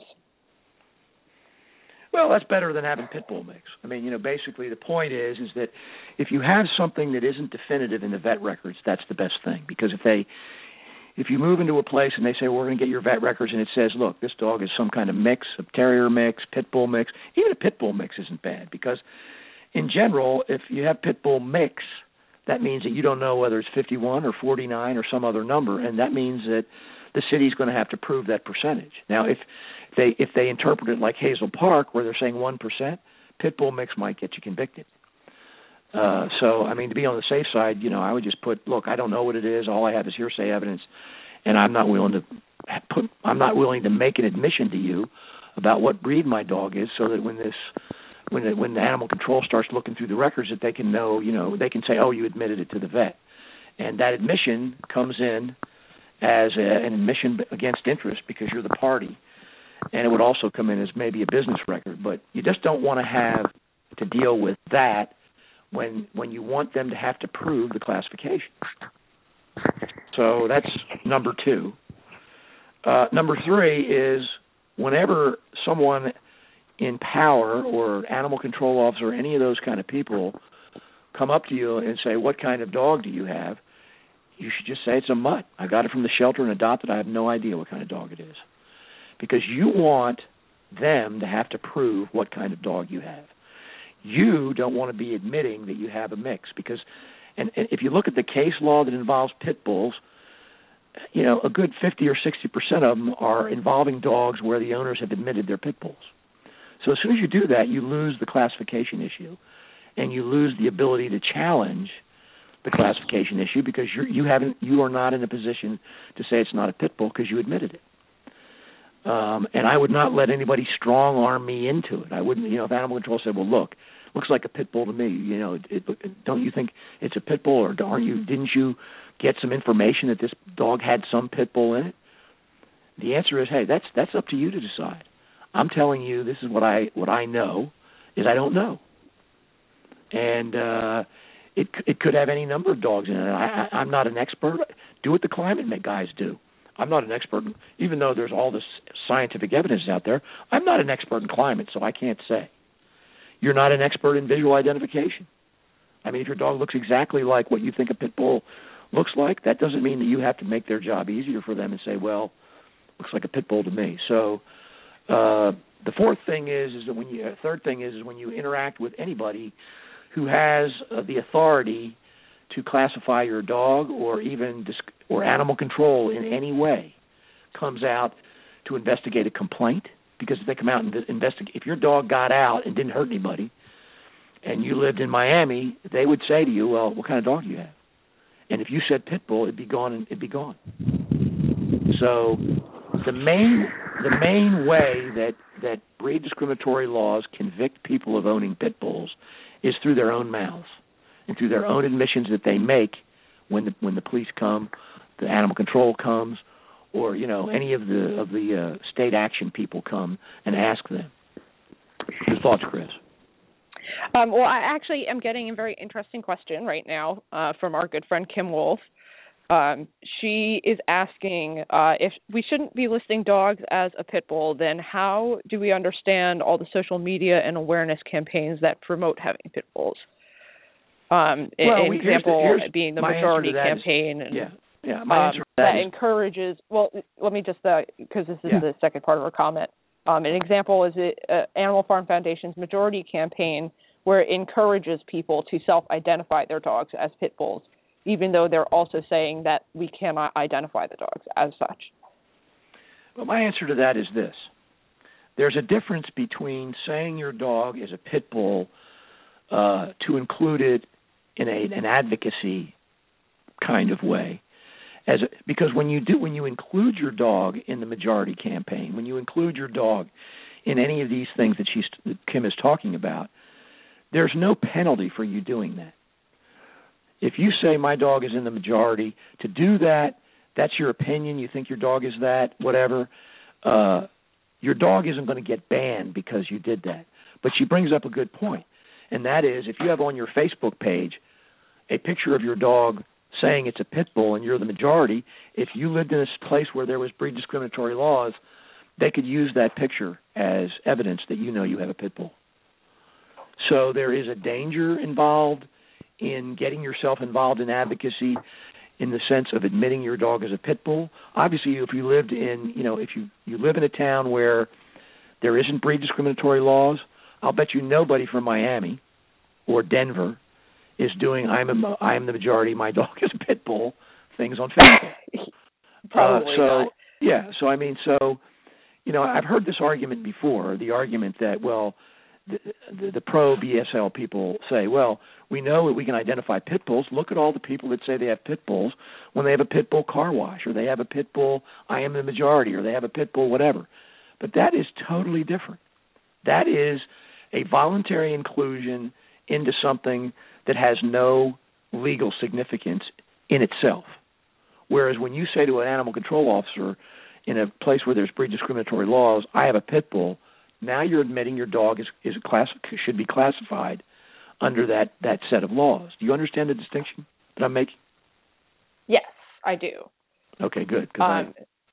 Well, that's better than having pit bull mix. I mean, you know, basically the point is is that if you have something that isn't definitive in the vet records, that's the best thing. Because if they, if you move into a place and they say, well, we're going to get your vet records, and it says, look, this dog is some kind of mix, a terrier mix, pit bull mix, even a pit bull mix isn't bad. Because in general, if you have pit bull mix, that means that you don't know whether it's fifty-one or forty-nine or some other number, and that means that the city's going to have to prove that percentage. Now, if they if they interpret it like Hazel Park, where they're saying one percent, pit bull mix might get you convicted. Uh, so, I mean, to be on the safe side, you know, I would just put, look, I don't know what it is. All I have is hearsay evidence, and I'm not willing to put, I'm not willing to make an admission to you about what breed my dog is, so that when this, when the, when the animal control starts looking through the records, that they can know, you know, they can say, oh, you admitted it to the vet, and that admission comes in as a, an admission against interest because you're the party. And it would also come in as maybe a business record. But you just don't want to have to deal with that when when you want them to have to prove the classification. So that's number two. Uh, number three is whenever someone in power or animal control officer or any of those kind of people come up to you and say, what kind of dog do you have? You should just say it's a mutt. I got it from the shelter and adopted. I have no idea what kind of dog it is. Because you want them to have to prove what kind of dog you have. You don't want to be admitting that you have a mix. Because, and, and if you look at the case law that involves pit bulls, you know, a good fifty or sixty percent of them are involving dogs where the owners have admitted they're pit bulls. So as soon as you do that, you lose the classification issue, and you lose the ability to challenge the classification issue because you're, you haven't, you are not in a position to say it's not a pit bull because you admitted it. Um, and I would not let anybody strong arm me into it. I wouldn't, you know, if animal control said, "Well, look, looks like a pit bull to me," you know, it, it, don't you think it's a pit bull, or aren't you? Didn't you get some information that this dog had some pit bull in it? The answer is, hey, that's that's up to you to decide. I'm telling you, this is what I what I know is I don't know. And uh, It it could have any number of dogs in it. I, I, I'm not an expert. Do what the climate guys do. I'm not an expert, even though there's all this scientific evidence out there. I'm not an expert in climate, so I can't say. You're not an expert in visual identification. I mean, if your dog looks exactly like what you think a pit bull looks like, that doesn't mean that you have to make their job easier for them and say, well, looks like a pit bull to me. So uh, the fourth thing is, is that when you, uh, third thing is, is when you interact with anybody who has uh, the authority to classify your dog or even disc- or animal control in any way comes out to investigate a complaint, because if they come out and investigate, if your dog got out and didn't hurt anybody and you lived in Miami, they would say to you, well, what kind of dog do you have? And if you said pit bull, it'd be gone and it'd be gone. So the main the main way that, that breed discriminatory laws convict people of owning pit bulls is through their own mouths and through their own admissions that they make when the when the police come, the animal control comes, or you know any of the of the uh, state action people come and ask them. Your thoughts, Chris? Um, well, I actually am getting a very interesting question right now uh, from our good friend Kim Wolf. Um, she is asking uh, if we shouldn't be listing dogs as a pit bull, then how do we understand all the social media and awareness campaigns that promote having pit bulls? Um, well, an we, example here's the, here's being the majority campaign. Is, and, yeah, yeah. My answer um, to that, that is, encourages. Well, let me just because uh, this is yeah. the second part of our comment. Um, an example is the uh, Animal Farm Foundation's majority campaign, where it encourages people to self-identify their dogs as pit bulls, even though they're also saying that we cannot identify the dogs as such. Well, my answer to that is this. There's a difference between saying your dog is a pit bull uh, to include it in a, an advocacy kind of way, as a, because when you do, when you include your dog in the majority campaign, when you include your dog in any of these things that she's that Kim is talking about, there's no penalty for you doing that. If you say my dog is in the majority, to do that, that's your opinion. You think your dog is that, whatever. Uh, your dog isn't going to get banned because you did that. But she brings up a good point, and that is if you have on your Facebook page a picture of your dog saying it's a pit bull and you're the majority, if you lived in a place where there was breed discriminatory laws, they could use that picture as evidence that you know you have a pit bull. So there is a danger involved in getting yourself involved in advocacy in the sense of admitting your dog is a pit bull. Obviously, if you lived in, you know, if you, you live in a town where there isn't breed discriminatory laws, I'll bet you nobody from Miami or Denver is doing I'm a, I'm the majority, my dog is a pit bull things on Facebook. Probably uh, so, not. Yeah, so I mean, so, you know, I've heard this argument before, the argument that, well, the, the, the pro-B S L people say, well, we know that we can identify pit bulls. Look at all the people that say they have pit bulls when they have a pit bull car wash, or they have a pit bull I am the majority, or they have a pit bull whatever. But that is totally different. That is a voluntary inclusion into something that has no legal significance in itself. Whereas when you say to an animal control officer in a place where there's breed discriminatory laws, I have a pit bull, now you're admitting your dog is, is a class, should be classified under that, that set of laws. Do you understand the distinction that I'm making? Yes, I do. Okay, good. Um, I,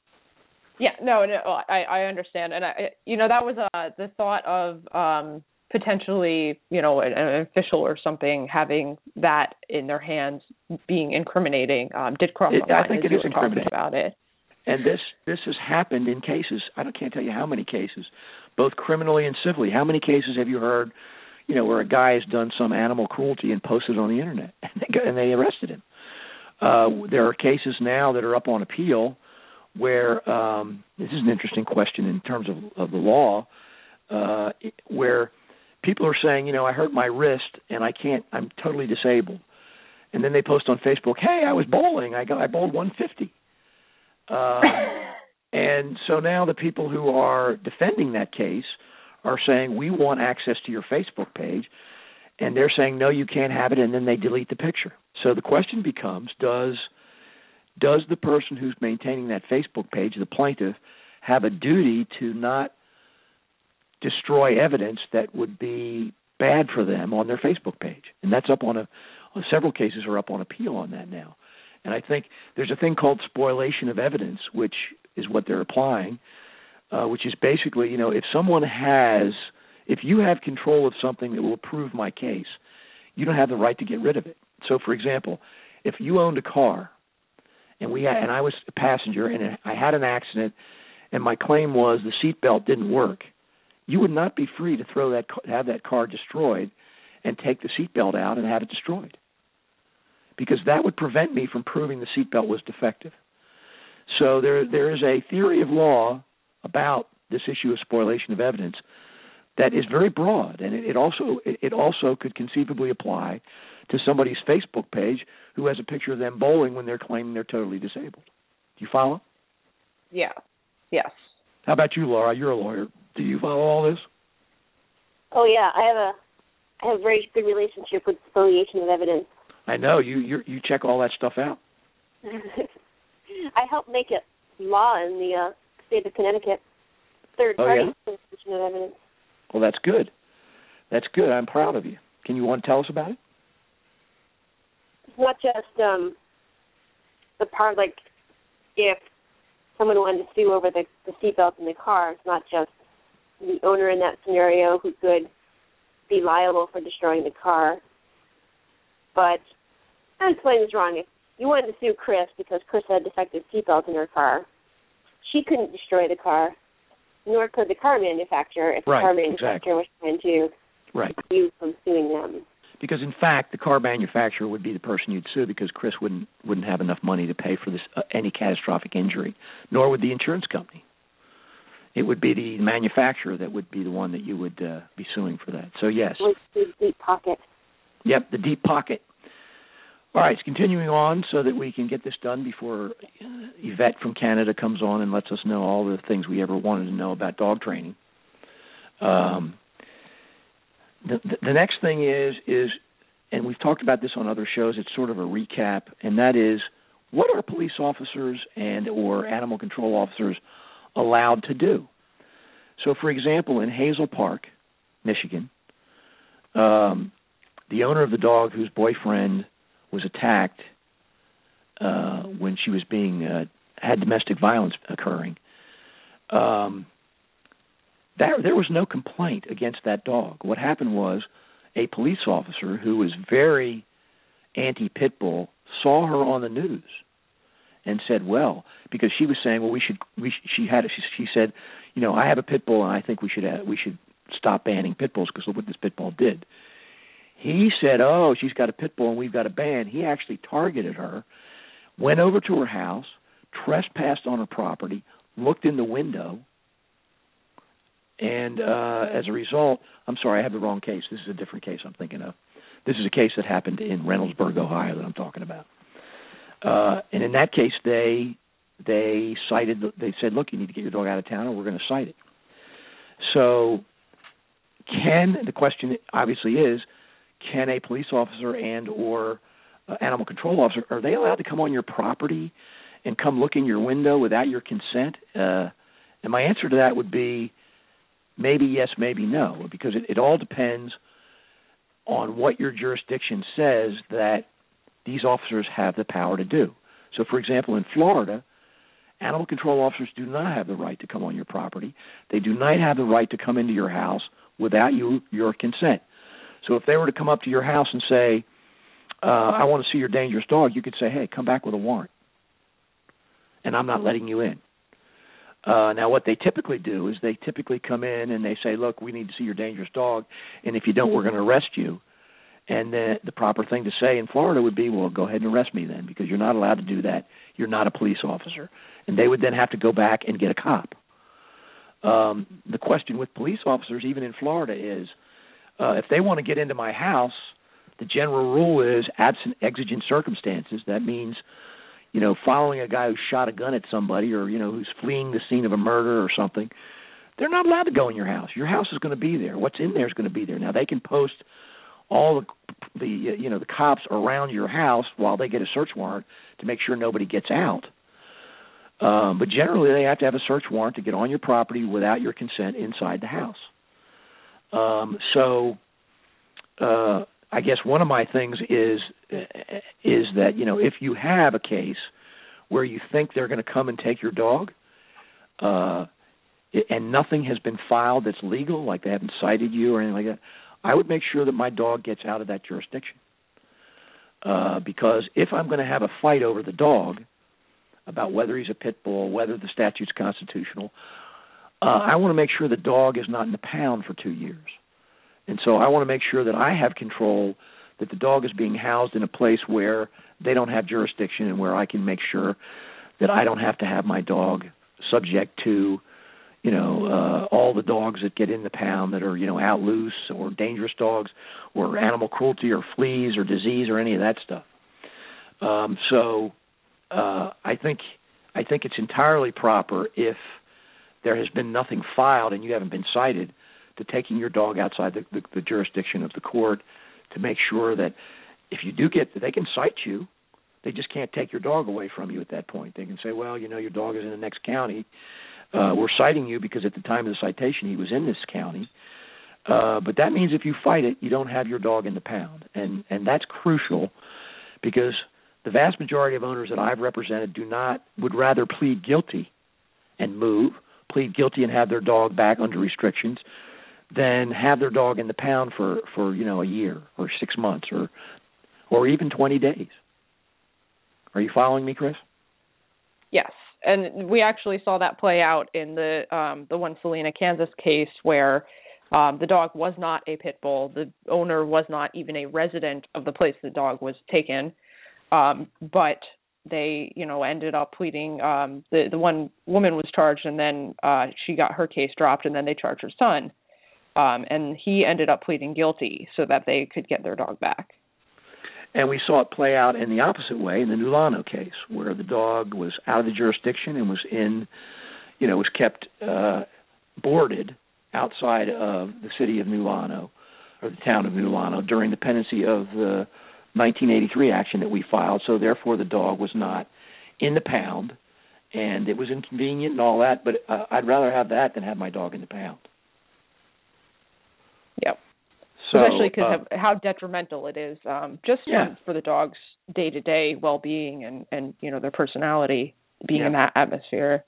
yeah, no, no, I, I understand. And, I, you know, that was uh, the thought of um, potentially, you know, an, an official or something having that in their hands being incriminating um, did cross it, my mind I think as it is you were talking incriminating about it. And this this has happened in cases, I can't tell you how many cases, both criminally and civilly. How many cases have you heard, you know, where a guy has done some animal cruelty and posted it on the Internet, and they, go, and they arrested him? Uh, there are cases now that are up on appeal where, um, this is an interesting question in terms of, of the law, uh, where people are saying, you know, I hurt my wrist and I can't, I'm totally disabled. And then they post on Facebook, hey, I was bowling, I got, I bowled one fifty. Uh, and so now the people who are defending that case are saying, we want access to your Facebook page. And they're saying, no, you can't have it, and then they delete the picture. So the question becomes, does does the person who's maintaining that Facebook page, the plaintiff, have a duty to not destroy evidence that would be bad for them on their Facebook page? And that's up on a several cases are up on appeal on that now. And I think there's a thing called spoliation of evidence, which is what they're applying, uh, which is basically, you know, if someone has, if you have control of something that will prove my case, you don't have the right to get rid of it. So, for example, if you owned a car and we had, and I was a passenger and I had an accident and my claim was the seatbelt didn't work, you would not be free to throw that, have that car destroyed and take the seatbelt out and have it destroyed, because that would prevent me from proving the seatbelt was defective. So there there is a theory of law about this issue of spoliation of evidence that is very broad, and it, it also it also could conceivably apply to somebody's Facebook page who has a picture of them bowling when they're claiming they're totally disabled. Do you follow? Yeah. Yes. How about you, Laura? You're a lawyer. Do you follow all this? Oh yeah, I have a I have a very good relationship with spoliation of evidence. I know you you you check all that stuff out. I helped make it law in the uh, state of Connecticut. Third oh, party yeah? spoliation of evidence. Well, that's good. That's good. I'm proud of you. Can you want to tell us about it? It's not just um, the part, like if someone wanted to sue over the, the seatbelt in the car, it's not just the owner in that scenario who could be liable for destroying the car. But I'm explaining this wrong. If you wanted to sue Chris because Chris had a defective seatbelt in her car, she couldn't destroy the car, nor could the car manufacturer if right, the car manufacturer exactly. was trying to right. stop you from suing them. Because in fact, the car manufacturer would be the person you'd sue, because Chris wouldn't wouldn't have enough money to pay for this uh, any catastrophic injury, nor would the insurance company. It would be the manufacturer that would be the one that you would uh, be suing for that. So yes. With the deep pocket. Yep, the deep pocket. All right, continuing on so that we can get this done before uh, Yvette from Canada comes on and lets us know all the things we ever wanted to know about dog training. Um, the, the, the next thing is, is, and we've talked about this on other shows, it's sort of a recap, and that is, what are police officers and or animal control officers allowed to do? So, for example, in Hazel Park, Michigan, um, the owner of the dog whose boyfriend was attacked uh, when she was being uh, had domestic violence occurring. Um, that, there was no complaint against that dog. What happened was a police officer who was very anti-pit bull saw her on the news and said, "Well," because she was saying, "Well, we should." We sh- she had. She, she said, "You know, I have a pit bull, and I think we should uh, we should stop banning pit bulls because look what this pit bull did." He said, "Oh, she's got a pit bull and we've got a ban." He actually targeted her, went over to her house, trespassed on her property, looked in the window, and uh, as a result, I'm sorry, I have the wrong case. This is a different case I'm thinking of. This is a case that happened in Reynoldsburg, Ohio that I'm talking about. Uh, and in that case, they they cited, they said, "Look, you need to get your dog out of town or we're going to cite it." So can, the question obviously is, can a police officer and or uh, animal control officer, are they allowed to come on your property and come look in your window without your consent? Uh, and my answer to that would be maybe yes, maybe no, because it, it all depends on what your jurisdiction says that these officers have the power to do. So, for example, in Florida, animal control officers do not have the right to come on your property. They do not have the right to come into your house without you your consent. So if they were to come up to your house and say, uh, "I want to see your dangerous dog," you could say, "Hey, come back with a warrant, and I'm not letting you in." Uh, now, what they typically do is they typically come in and they say, "Look, we need to see your dangerous dog, and if you don't, we're going to arrest you." And the, the proper thing to say in Florida would be, "Well, go ahead and arrest me then, because you're not allowed to do that. You're not a police officer." And they would then have to go back and get a cop. Um, the question with police officers, even in Florida, is uh, if they want to get into my house, the general rule is absent exigent circumstances. That means, you know, following a guy who shot a gun at somebody, or, you know, who's fleeing the scene of a murder or something. They're not allowed to go in your house. Your house is going to be there. What's in there is going to be there. Now, they can post all the, the you know, the cops around your house while they get a search warrant to make sure nobody gets out. Um, but generally, they have to have a search warrant to get on your property without your consent inside the house. Um, so uh, I guess one of my things is is that, you know, if you have a case where you think they're going to come and take your dog, uh, and nothing has been filed that's legal, like they haven't cited you or anything like that, I would make sure that my dog gets out of that jurisdiction. Uh, because if I'm going to have a fight over the dog about whether he's a pit bull, whether the statute's constitutional, uh, I want to make sure the dog is not in the pound for two years. And so I want to make sure that I have control, that the dog is being housed in a place where they don't have jurisdiction and where I can make sure that I don't have to have my dog subject to, you know, uh, all the dogs that get in the pound that are, you know, out loose or dangerous dogs or animal cruelty or fleas or disease or any of that stuff. Um, so uh, I think I think it's entirely proper if there has been nothing filed and you haven't been cited to taking your dog outside the, the, the jurisdiction of the court to make sure that if you do get, they can cite you, they just can't take your dog away from you at that point. They can say, well, you know, your dog is in the next county. Uh, we're citing you because at the time of the citation he was in this county. Uh, but that means if you fight it, you don't have your dog in the pound. And, and that's crucial because the vast majority of owners that I've represented do not, would rather plead guilty and move, plead guilty and have their dog back under restrictions than have their dog in the pound for, for you know, a year or six months or or even twenty days. Are you following me, Chris? Yes, and we actually saw that play out in the um, the one Salina, Kansas case where um, the dog was not a pit bull. The owner was not even a resident of the place the dog was taken, um, but they, you know, ended up pleading. Um, the the one woman was charged, and then uh, she got her case dropped, and then they charged her son. Um, and he ended up pleading guilty so that they could get their dog back. And we saw it play out in the opposite way in the Nulano case, where the dog was out of the jurisdiction and was in, you know, was kept uh, boarded outside of the city of Nulano, or the town of Nulano, during the pendency of the nineteen eighty-three action that we filed. So therefore the dog was not in the pound, and it was inconvenient and all that, but uh, I'd rather have that than have my dog in the pound. Yep. So, especially because uh, of how detrimental it is, um, just yeah. for, for the dog's day-to-day well-being and, and you know, their personality being yeah. in that atmosphere.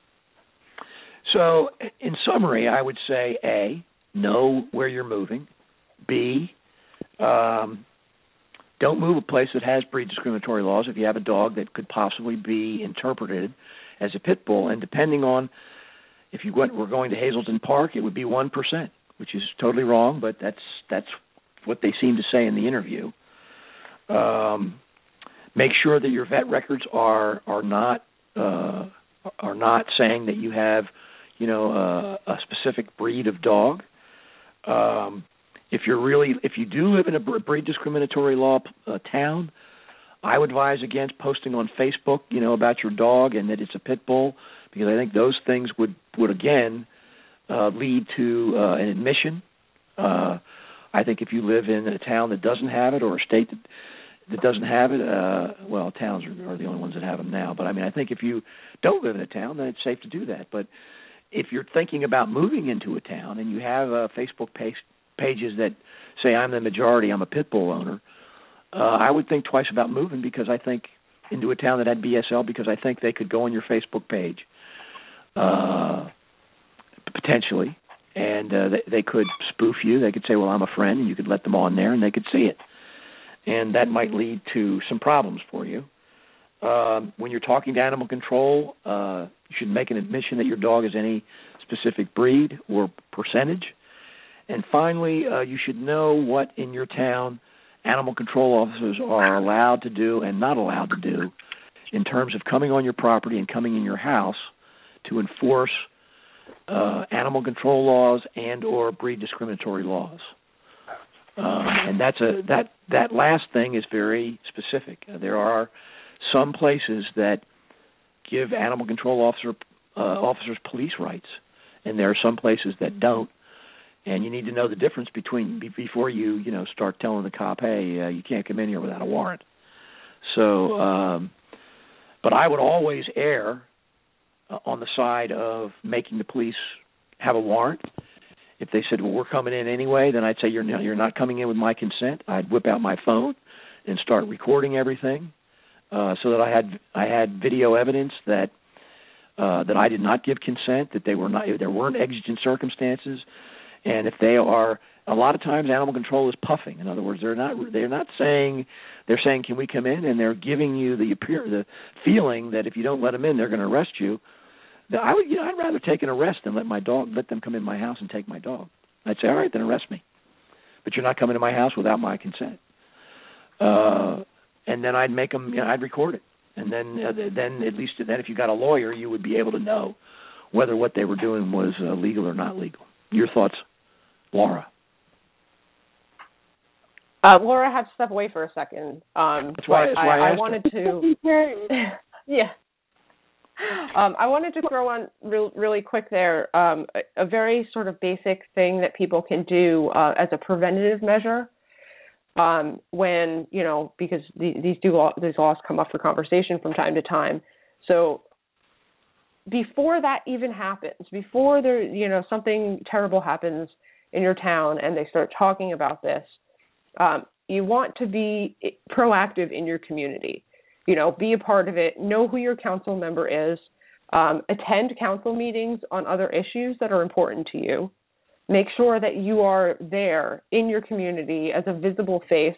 So, in summary, I would say, A, know where you're moving. B, um, don't move a place that has breed discriminatory laws if you have a dog that could possibly be interpreted as a pit bull. And depending on if you went, were going to Hazleton Park, it would be one percent. Which is totally wrong, but that's that's what they seem to say in the interview. Um, make sure that your vet records are are not uh, are not saying that you have, you know, uh, a specific breed of dog. Um, if you're really if you do live in a breed discriminatory law uh, town, I would advise against posting on Facebook, you know, about your dog and that it's a pit bull, because I think those things would would again. Uh, lead to uh, an admission. Uh, I think if you live in a town that doesn't have it or a state that, that doesn't have it, uh, well, towns are, are the only ones that have them now. But, I mean, I think if you don't live in a town, then it's safe to do that. But if you're thinking about moving into a town and you have uh, Facebook page, pages that say I'm the majority, I'm a pit bull owner, uh, I would think twice about moving because I think into a town that had B S L because I think they could go on your Facebook page. Uh potentially, and uh, they, they could spoof you. They could say, well, I'm a friend, and you could let them on there, and they could see it. And that might lead to some problems for you. Um, when you're talking to animal control, uh, you should make an admission that your dog is any specific breed or percentage. And finally, uh, you should know what in your town animal control officers are allowed to do and not allowed to do in terms of coming on your property and coming in your house to enforce Uh, animal control laws and or breed discriminatory laws, uh, and that's a that that last thing is very specific. Uh, there are some places that give animal control officer uh, officers police rights, and there are some places that don't. And you need to know the difference between before you you know start telling the cop, hey, uh, you can't come in here without a warrant. So, um, but I would always err on the side of making the police have a warrant If they said, well, we're coming in anyway, then I'd say, you're, you're not coming in with my consent. I'd whip out my phone and start recording everything uh, so that I had I had video evidence that uh, that I did not give consent, that they were not there weren't exigent circumstances, and if they are, a lot of times animal control is puffing. In other words, they're not they're not saying they're saying, can we come in, and they're giving you the appear the feeling that if you don't let them in, they're going to arrest you. I would, you know, I'd rather take an arrest than let my dog, let them come in my house and take my dog. I'd say, all right, then arrest me, but you're not coming to my house without my consent. Uh, and then I'd make them, you know, I'd record it, and then, uh, then at least then if you got a lawyer, you would be able to know whether what they were doing was uh, legal or not legal. Your thoughts, Laura? Uh, Laura, I have to step away for a second. Um, that's why, that's why I, I, I wanted to. yeah. Um, I wanted to throw on real, really quick there um, a, a very sort of basic thing that people can do uh, as a preventative measure um, when, you know, because the, these, do law, these laws come up for conversation from time to time. So before that even happens, before there, you know, something terrible happens in your town and they start talking about this, um, you want to be proactive in your community. You know, be a part of it, know who your council member is, um, attend council meetings on other issues that are important to you. Make sure that you are there in your community as a visible face.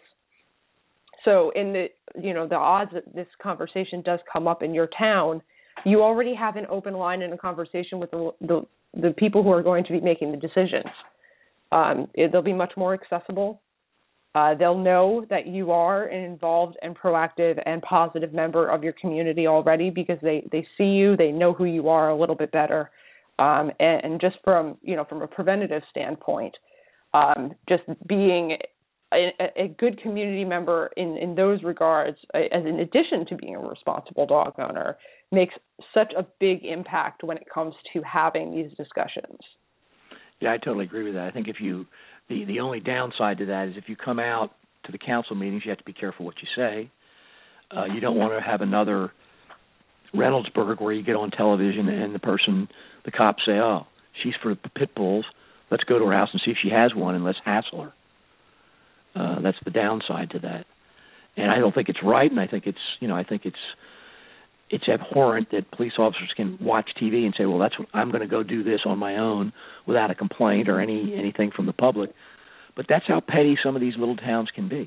So in the, you know, the odds that this conversation does come up in your town, you already have an open line in a conversation with the, the, the people who are going to be making the decisions. Um, it, they'll be much more accessible. Uh, they'll know that you are an involved and proactive and positive member of your community already because they, they see you, they know who you are a little bit better. Um, and, and just from, you know, from a preventative standpoint, um, just being a, a good community member in, in those regards, as in addition to being a responsible dog owner, makes such a big impact when it comes to having these discussions. Yeah, I totally agree with that. I think if you The the only downside to that is if you come out to the council meetings, you have to be careful what you say. Uh, you don't want to have another Reynoldsburg where you get on television and the person, the cops say, oh, she's for pit bulls. Let's go to her house and see if she has one and let's hassle her. Uh, that's the downside to that. And I don't think it's right, and I think it's, you know, I think it's it's abhorrent that police officers can watch T V and say, well, that's what, I'm going to go do this on my own without a complaint or any anything from the public. But that's how petty some of these little towns can be.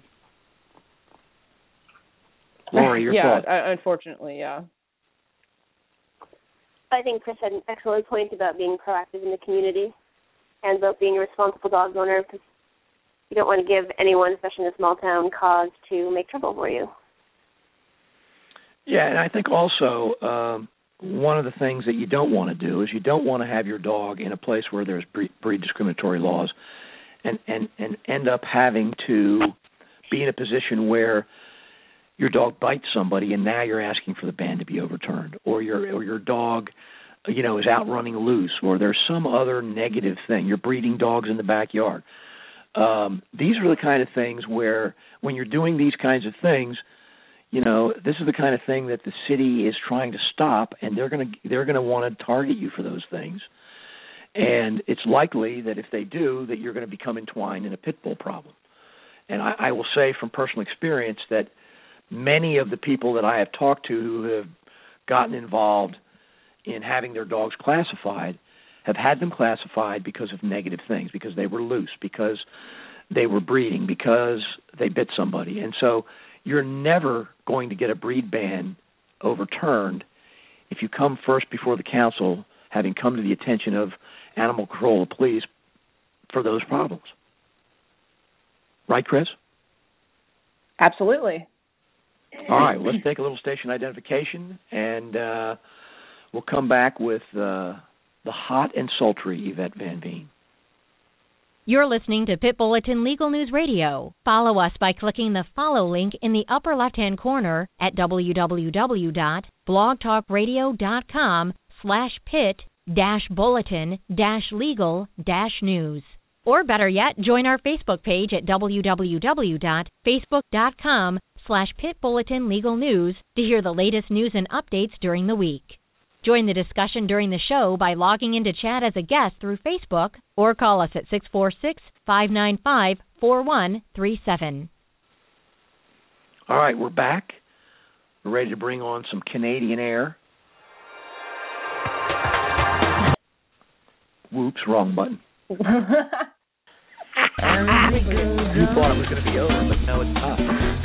Laura, your yeah, thought? Yeah, unfortunately, yeah. I think Chris had an excellent point about being proactive in the community and about being a responsible dog owner, because you don't want to give anyone, especially in a small town, cause to make trouble for you. Yeah, and I think also um, one of the things that you don't want to do is you don't want to have your dog in a place where there's breed, breed discriminatory laws and, and, and end up having to be in a position where your dog bites somebody and now you're asking for the ban to be overturned, or your or your dog, you know, is out running loose, or there's some other negative thing. You're breeding dogs in the backyard. Um, these are the kind of things where when you're doing these kinds of things, you know, this is the kind of thing that the city is trying to stop, and they're going to they're going to want to target you for those things. And it's likely that if they do, that you're going to become entwined in a pit bull problem. And I, I will say from personal experience that many of the people that I have talked to who have gotten involved in having their dogs classified have had them classified because of negative things, because they were loose, because they were breeding, because they bit somebody. And so you're never going to get a breed ban overturned if you come first before the council, having come to the attention of animal control or police for those problems. Right, Chris? Absolutely. All right, let's take a little station identification, and uh, we'll come back with uh, the hot and sultry Yvette Van Veen. You're listening to Pit Bulletin Legal News Radio. Follow us by clicking the follow link in the upper left-hand corner at www.blogtalkradio.com slash pit dash bulletin dash legal dash news. Or better yet, join our Facebook page at www.facebook.com slash Pit Bulletin Legal News to hear the latest news and updates during the week. Join the discussion during the show by logging into chat as a guest through Facebook or call us at six four six, five nine five, four one three seven. All right, we're back. We're ready to bring on some Canadian air. Whoops, wrong button. You thought it was going to be over, but no, it's not.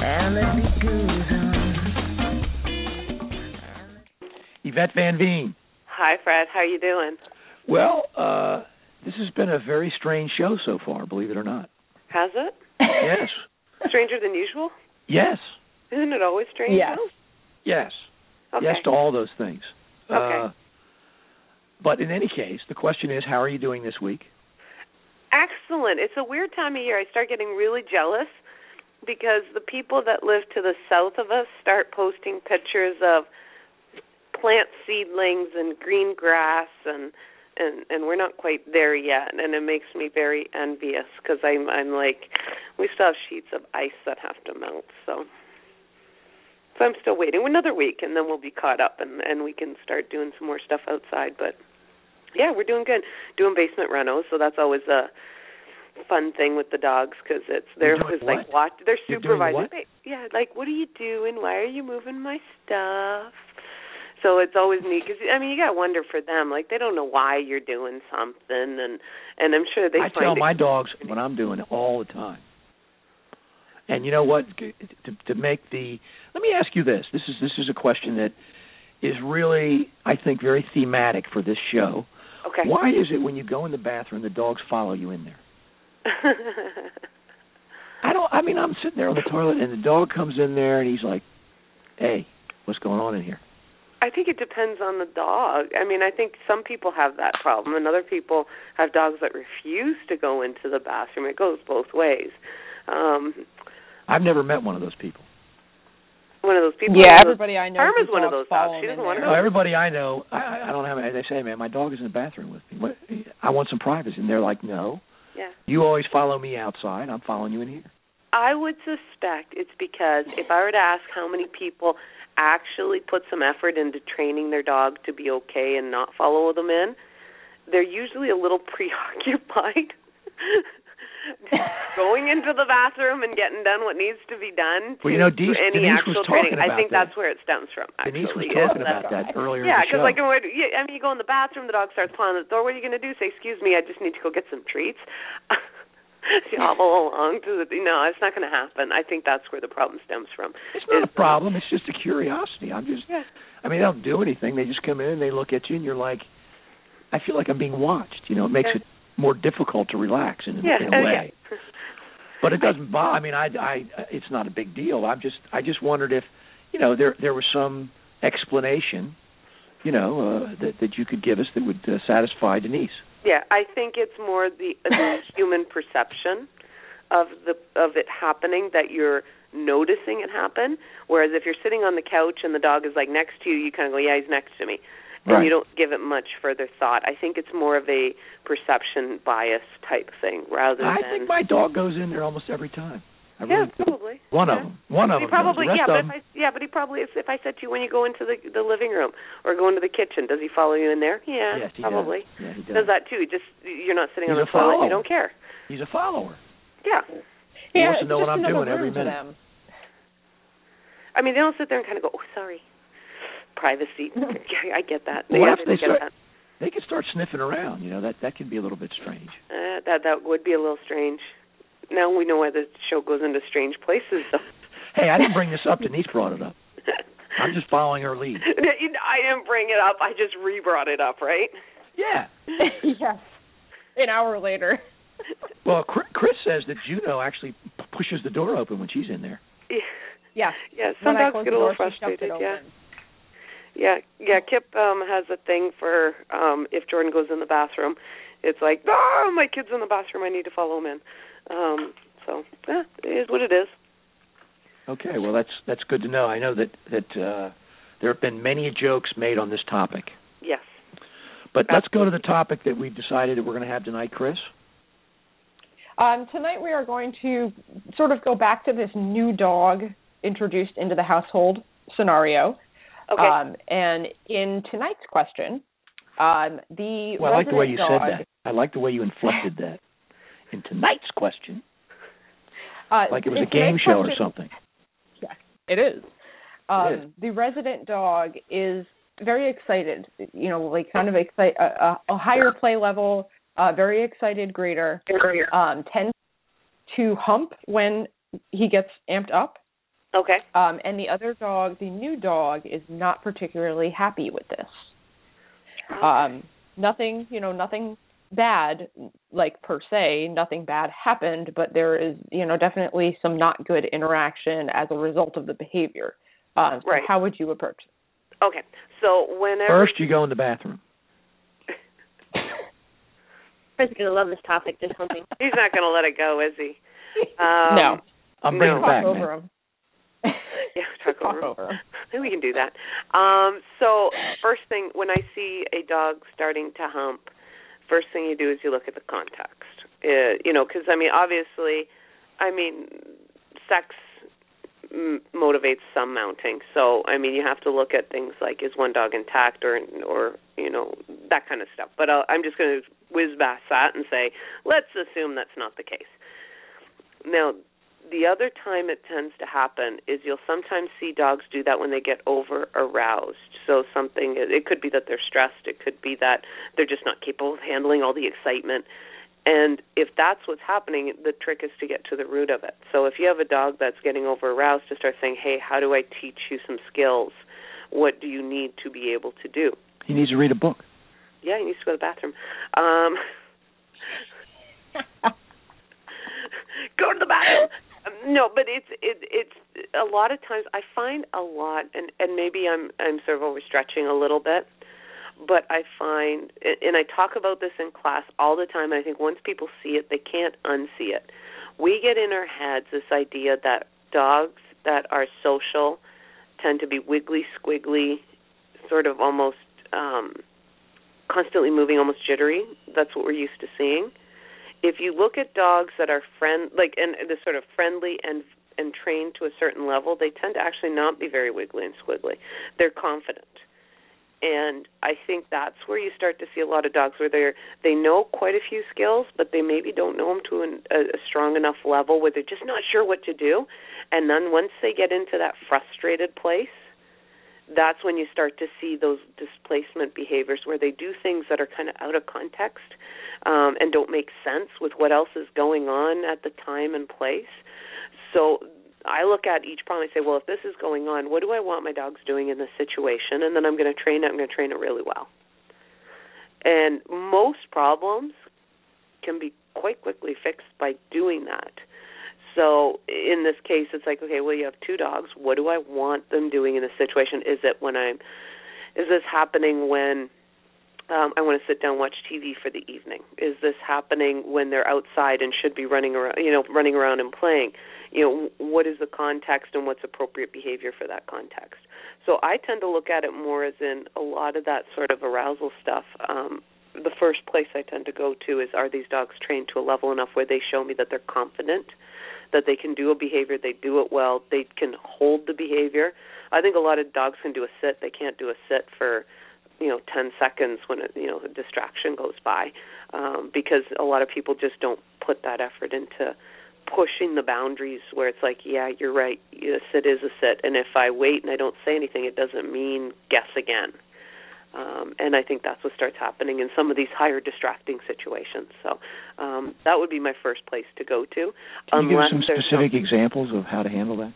Yvette Van Veen. Hi, Fred. How are you doing? Well, uh, this has been a very strange show so far, believe it or not. Has it? Yes. Stranger than usual? Yes. Isn't it always strange? Yes. Though? Yes. Okay. Yes to all those things. Okay. Uh, but in any case, the question is, how are you doing this week? Excellent. It's a weird time of year. I start getting really jealous because the people that live to the south of us start posting pictures of plant seedlings and green grass, and and and we're not quite there yet, and it makes me very envious because I'm I'm like, we still have sheets of ice that have to melt, so so I'm still waiting another week, and then we'll be caught up, and and we can start doing some more stuff outside. But yeah, we're doing good, doing basement renos, so that's always a fun thing with the dogs because it's they're always like watch they're supervising. They, yeah, like, what are you doing? Why are you moving my stuff? So it's always neat because I mean you gotta wonder for them, like they don't know why you're doing something, and and I'm sure they. I find tell it my dogs what I'm doing all the time. And you know what? To, to make the let me ask you this. This is this is a question that is really, I think, very thematic for this show. Okay. Why is it when you go in the bathroom the dogs follow you in there? I don't. I mean, I'm sitting there on the toilet and the dog comes in there and he's like, "Hey, what's going on in here?" I think it depends on the dog. I mean, I think some people have that problem, and other people have dogs that refuse to go into the bathroom. It goes both ways. Um, I've never met one of those people. One of those people. Yeah, those, everybody I know. Karma's one of those dogs. She doesn't want to go. No, everybody I know, I, I don't have. They say, "Man, my dog is in the bathroom with me. What, I want some privacy." And they're like, "No. Yeah. You always follow me outside. I'm following you in here." I would suspect it's because if I were to ask how many people actually put some effort into training their dog to be okay and not follow them in, they're usually a little preoccupied going into the bathroom and getting done what needs to be done to well, you know, Denise, any Denise actual was talking training. about I think that. that's where it stems from, actually. Denise was talking about that earlier yeah, in the show. because, like, I mean, you go in the bathroom, the dog starts pawing at the door. What are you going to do? Say, "Excuse me, I just need to go get some treats." You hobble along to the, no, it's not going to happen. I think that's where the problem stems from. It's not it's, a problem. It's just a curiosity. I'm just, yeah. I mean, they don't do anything. They just come in and they look at you and you're like, I feel like I'm being watched. You know, it makes yeah. it more difficult to relax in, yeah, in a way. Yeah. But it doesn't bother. I mean, I, I, it's not a big deal. I'm just, I just wondered if, you know, there, there was some explanation, you know, uh, that that you could give us that would uh, satisfy Denise. Yeah, I think it's more the, the human perception of the of it happening that you're noticing it happen. Whereas if you're sitting on the couch and the dog is like next to you, you kind of go, "Yeah, he's next to me," and right. you don't give it much further thought. I think it's more of a perception bias type thing rather I than. I think my dog goes in there almost every time. I yeah, really probably. One yeah. of them. One of he them. Probably, the rest yeah, but of if I, yeah, but he probably, if, if I said to you when you go into the the living room or go into the kitchen, does he follow you in there? Yeah, yes, he probably. Does. Yeah, he does. does that too. Just you're not sitting He's on the toilet, you don't care. He's a follower. Yeah. He yeah, wants to know what I'm doing every minute. Them. I mean, they don't sit there and kind of go, "Oh, sorry, privacy." I get that. Well, yeah, what if they get start? That. They could start sniffing around. You know, that that could be a little bit strange. Uh, that that would be a little strange. Now we know why the show goes into strange places, though. Hey, I didn't bring this up. Denise brought it up. I'm just following her lead. I didn't bring it up. I just re-brought it up, right? Yeah. Yes. An hour later. Well, Chris says that Juno actually pushes the door open when she's in there. Yeah. Yeah. Some dogs get a little frustrated. Yeah. Yeah. Yeah. Kip um, has a thing for um, if Jordan goes in the bathroom, it's like, "Oh, my kid's in the bathroom. I need to follow him in." Um, so, yeah, it is what it is. Okay, well, that's that's good to know. I know that that uh, there have been many jokes made on this topic. Yes. But let's go to the topic that we've decided that we're going to have tonight, Chris. Um, tonight we are going to sort of go back to this new dog introduced into the household scenario. Okay. Um, and in tonight's question, um, the well, I like the way you dog, said that. I like the way you inflected that. In tonight's question, uh, like it was a game show question, or something. Yeah, it is. Um, it is. The resident dog is very excited. You know, like kind of excite a, a higher play level, uh, very excited greeter. Um, tends to hump when he gets amped up. Okay. Um, and the other dog, the new dog, is not particularly happy with this. Okay. Um, nothing, you know, nothing bad, like per se, nothing bad happened, but there is, you know, definitely some not good interaction as a result of the behavior. Uh, so right. How would you approach it? Okay. So whenever first you go in the bathroom. Chris is gonna love this topic. Just humping. He's not gonna let it go, is he? Um, no. I'm bringing no. it back, Talk man. over him. Yeah, talk, talk over, over him. I think we can do that. Um, so first thing, when I see a dog starting to hump, first thing you do is you look at the context. Uh, you know, because, I mean, obviously, I mean, sex m- motivates some mounting. So, I mean, you have to look at things like, is one dog intact or, or you know, that kind of stuff. But I'll, I'm just going to whiz past that and say, let's assume that's not the case. Now, the other time it tends to happen is you'll sometimes see dogs do that when they get over-aroused. So something, it could be that they're stressed. It could be that they're just not capable of handling all the excitement. And if that's what's happening, the trick is to get to the root of it. So if you have a dog that's getting over-aroused, to start saying, hey, how do I teach you some skills? What do you need to be able to do? He needs to read a book. Yeah, he needs to go to the bathroom. Um, go to the bathroom. Um, no, but it's it, it's a lot of times I find a lot, and, and maybe I'm I'm sort of overstretching a little bit, but I find, and I talk about this in class all the time, and I think once people see it, they can't unsee it. We get in our heads this idea that dogs that are social tend to be wiggly, squiggly, sort of almost um, constantly moving, almost jittery. That's what we're used to seeing. If you look at dogs that are friend, like, and the sort of friendly and and trained to a certain level, they tend to actually not be very wiggly and squiggly. They're confident, and I think that's where you start to see a lot of dogs where they they know quite a few skills, but they maybe don't know them to an, a, a strong enough level where they're just not sure what to do. And then once they get into that frustrated place, that's when you start to see those displacement behaviors where they do things that are kind of out of context um, and don't make sense with what else is going on at the time and place. So I look at each problem and say, well, if this is going on, what do I want my dogs doing in this situation? And then I'm going to train it. I'm going to train it really well. And most problems can be quite quickly fixed by doing that. So in this case, it's like, okay, well, you have two dogs. What do I want them doing in this situation? Is it when I'm, is this happening when um, I want to sit down and watch T V for the evening? Is this happening when they're outside and should be running around, you know, running around and playing? You know, what is the context and what's appropriate behavior for that context? So I tend to look at it more as in a lot of that sort of arousal stuff. Um, the first place I tend to go to is, are these dogs trained to a level enough where they show me that they're confident, that they can do a behavior, they do it well, they can hold the behavior. I think a lot of dogs can do a sit. They can't do a sit for, you know, ten seconds when, a, you know, a distraction goes by um, because a lot of people just don't put that effort into pushing the boundaries where it's like, yeah, you're right, a sit is a sit, and if I wait and I don't say anything, it doesn't mean guess again. Um, and I think that's what starts happening in some of these higher distracting situations. So um, that would be my first place to go to. Can you give some specific some... examples of how to handle that?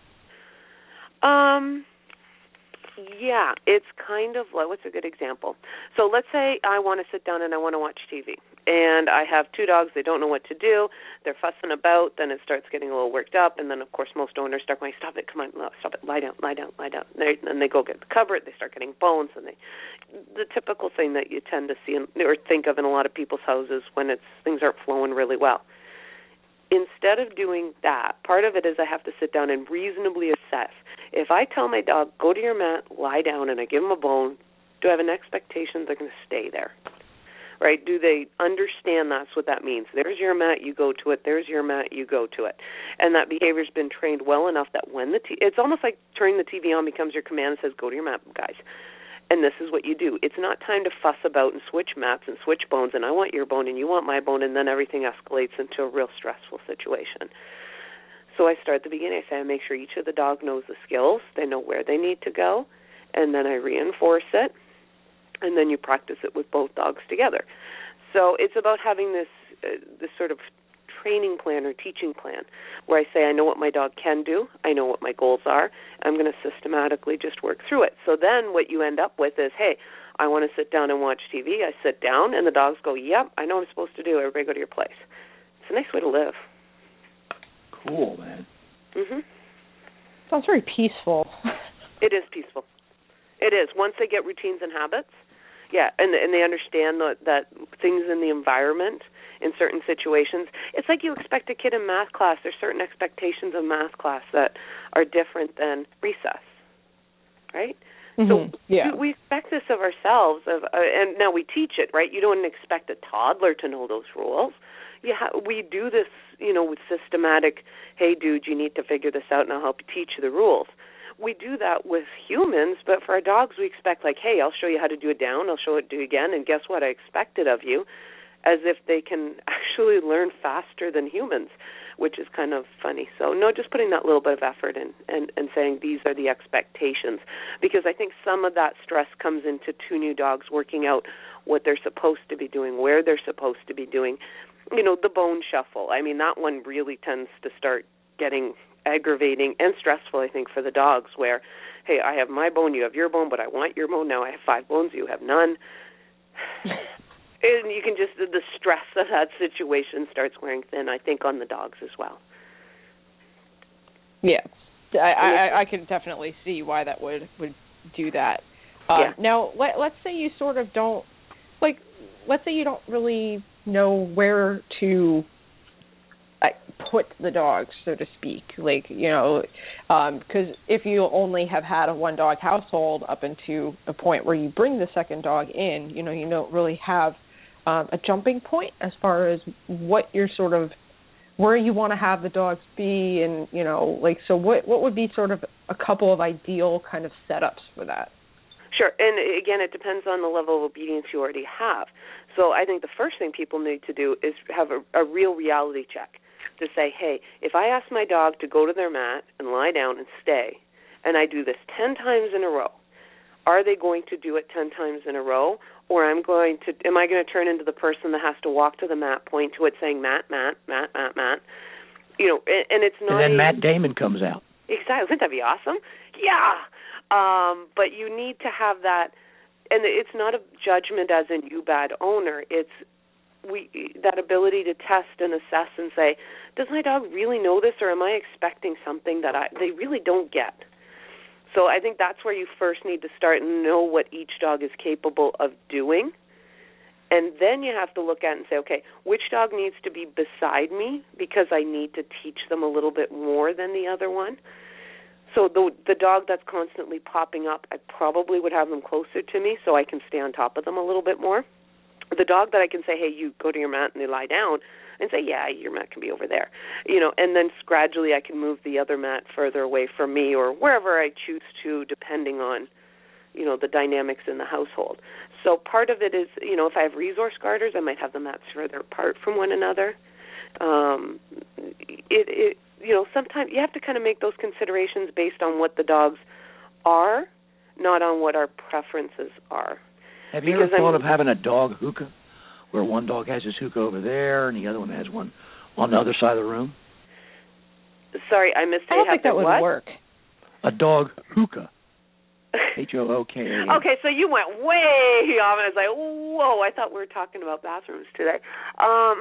Um, yeah, it's kind of like, what's a good example? So let's say I want to sit down and I want to watch T V, and I have two dogs. They don't know what to do. They're fussing about. Then it starts getting a little worked up, and then, of course, most owners start going, stop it, come on, stop it, lie down, lie down, lie down. They, and they go get the cupboard. They start getting bones, and they, the typical thing that you tend to see in, or think of in a lot of people's houses when it's things aren't flowing really well. Instead of doing that, part of it is I have to sit down and reasonably assess. If I tell my dog, go to your mat, lie down, and I give him a bone, do I have an expectation they're going to stay there? right? Do they understand that's what that means? There's your mat, you go to it. There's your mat, you go to it. And that behavior's been trained well enough that when the t- it's almost like turning the T V on becomes your command and says, go to your mat, guys. And this is what you do. It's not time to fuss about and switch mats and switch bones, and I want your bone and you want my bone, and then everything escalates into a real stressful situation. So I start at the beginning. I say I make sure each of the dog knows the skills. They know where they need to go, and then I reinforce it. And then you practice it with both dogs together. So it's about having this uh, this sort of training plan or teaching plan where I say I know what my dog can do, I know what my goals are, I'm going to systematically just work through it. So then what you end up with is, hey, I want to sit down and watch T V. I sit down, and the dogs go, yep, I know what I'm supposed to do. Everybody go to your place. It's a nice way to live. Cool, man. Mhm. Sounds very peaceful. It is peaceful. It is. Once they get routines and habits, yeah, and and they understand that, that things in the environment in certain situations, it's like you expect a kid in math class. There's certain expectations of math class that are different than recess, right? Mm-hmm. So yeah. we, we expect this of ourselves, of, uh, and now we teach it, right? You don't expect a toddler to know those rules. Yeah, we do this, you know, with systematic, hey, dude, you need to figure this out, and I'll help you teach you the rules. We do that with humans, but for our dogs, we expect, like, hey, I'll show you how to do it down, I'll show it do it again, and guess what? I expect it of you, as if they can actually learn faster than humans, which is kind of funny. So, no, just putting that little bit of effort in and, and saying these are the expectations, because I think some of that stress comes into two new dogs working out what they're supposed to be doing, where they're supposed to be doing. You know, the bone shuffle. I mean, that one really tends to start getting aggravating and stressful, I think, for the dogs, where, hey, I have my bone, you have your bone, but I want your bone. Now I have five bones, you have none. And you can just, the stress of that situation starts wearing thin, I think, on the dogs as well. Yeah. I, I, I can definitely see why that would, would do that. Uh, yeah. Now, let, let's say you sort of don't, like, let's say you don't really know where to put the dogs, so to speak, like, you know, because um, if you only have had a one-dog household up into a point where you bring the second dog in, you know, you don't really have um, a jumping point as far as what you're sort of, where you want to have the dogs be, and, you know, like, so what, what would be sort of a couple of ideal kind of setups for that? Sure, and again, it depends on the level of obedience you already have. So I think the first thing people need to do is have a, a real reality check. To say, hey, if I ask my dog to go to their mat and lie down and stay, and I do this ten times in a row, are they going to do it ten times in a row, or I'm going to, am I going to turn into the person that has to walk to the mat, point to it, saying mat, mat, mat, mat, mat? You know, and, and it's not. And then a, Matt Damon comes out. Exactly. Wouldn't that be awesome? Yeah. Um, but you need to have that, and it's not a judgment as in you bad owner. It's we that ability to test and assess and say, does my dog really know this, or am I expecting something that I they really don't get? So I think that's where you first need to start and know what each dog is capable of doing. And then you have to look at it and say, okay, which dog needs to be beside me because I need to teach them a little bit more than the other one? So the the dog that's constantly popping up, I probably would have them closer to me so I can stay on top of them a little bit more. The dog that I can say, hey, you go to your mat, and they lie down, and say, yeah, your mat can be over there. You know, and then gradually I can move the other mat further away from me or wherever I choose to, depending on, you know, the dynamics in the household. So part of it is, you know, if I have resource guarders, I might have the mats further apart from one another. Um, it, it, you know, sometimes you have to kind of make those considerations based on what the dogs are, not on what our preferences are. Have you because ever thought I'm, of having a dog hookah, where one dog has his hookah over there and the other one has one on the other side of the room? Sorry, I missed. I don't think that would what? work. A dog hookah. H O O K A. Okay, so you went way off, and I was like, whoa, I thought we were talking about bathrooms today. Um,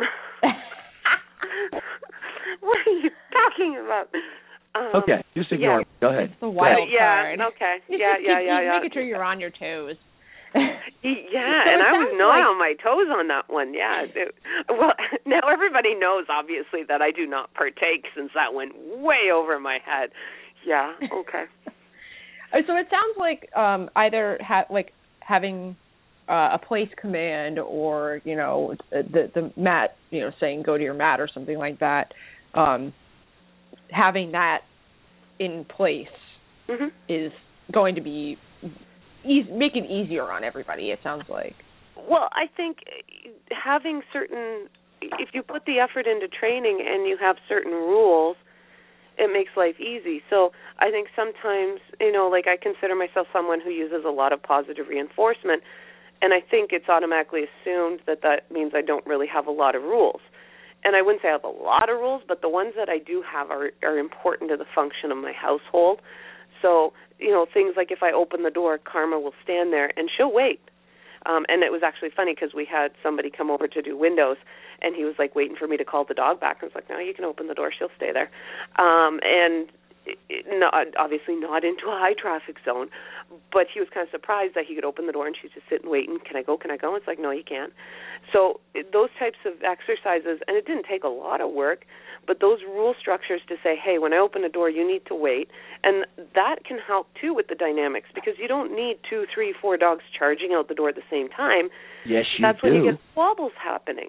what are you talking about? Um, okay, just ignore yeah. it. Go ahead. It's the wild yeah, card. okay. You yeah, just yeah, keep, yeah, keep yeah. making sure you're on your toes. Yeah, so and I was not like... on my toes on that one. Yeah. It, well, now everybody knows, obviously, that I do not partake since that went way over my head. Yeah, okay. So it sounds like um, either ha- like having uh, a place command or, you know, the the mat, you know, saying go to your mat or something like that, um, having that in place mm-hmm. is going to be easy, make it easier on everybody, it sounds like. Well, I think having certain, if you put the effort into training and you have certain rules, it makes life easy. So I think sometimes, you know, like I consider myself someone who uses a lot of positive reinforcement, and I think it's automatically assumed that that means I don't really have a lot of rules. And I wouldn't say I have a lot of rules, but the ones that I do have are, are important to the function of my household. So, you know, things like if I open the door, Karma will stand there and she'll wait. Um, and it was actually funny because we had somebody come over to do windows, and he was, like, waiting for me to call the dog back. I was like, no, you can open the door. She'll stay there. Um, and it, it, not, obviously not into a high-traffic zone, but he was kind of surprised that he could open the door, and she's just sitting waiting. Can I go? Can I go? It's like, no, you can't. So it, those types of exercises, and it didn't take a lot of work, but those rule structures to say, hey, when I open a door, you need to wait. And that can help, too, with the dynamics, because you don't need two, three, four dogs charging out the door at the same time. Yes, you That's do. when you get wobbles happening.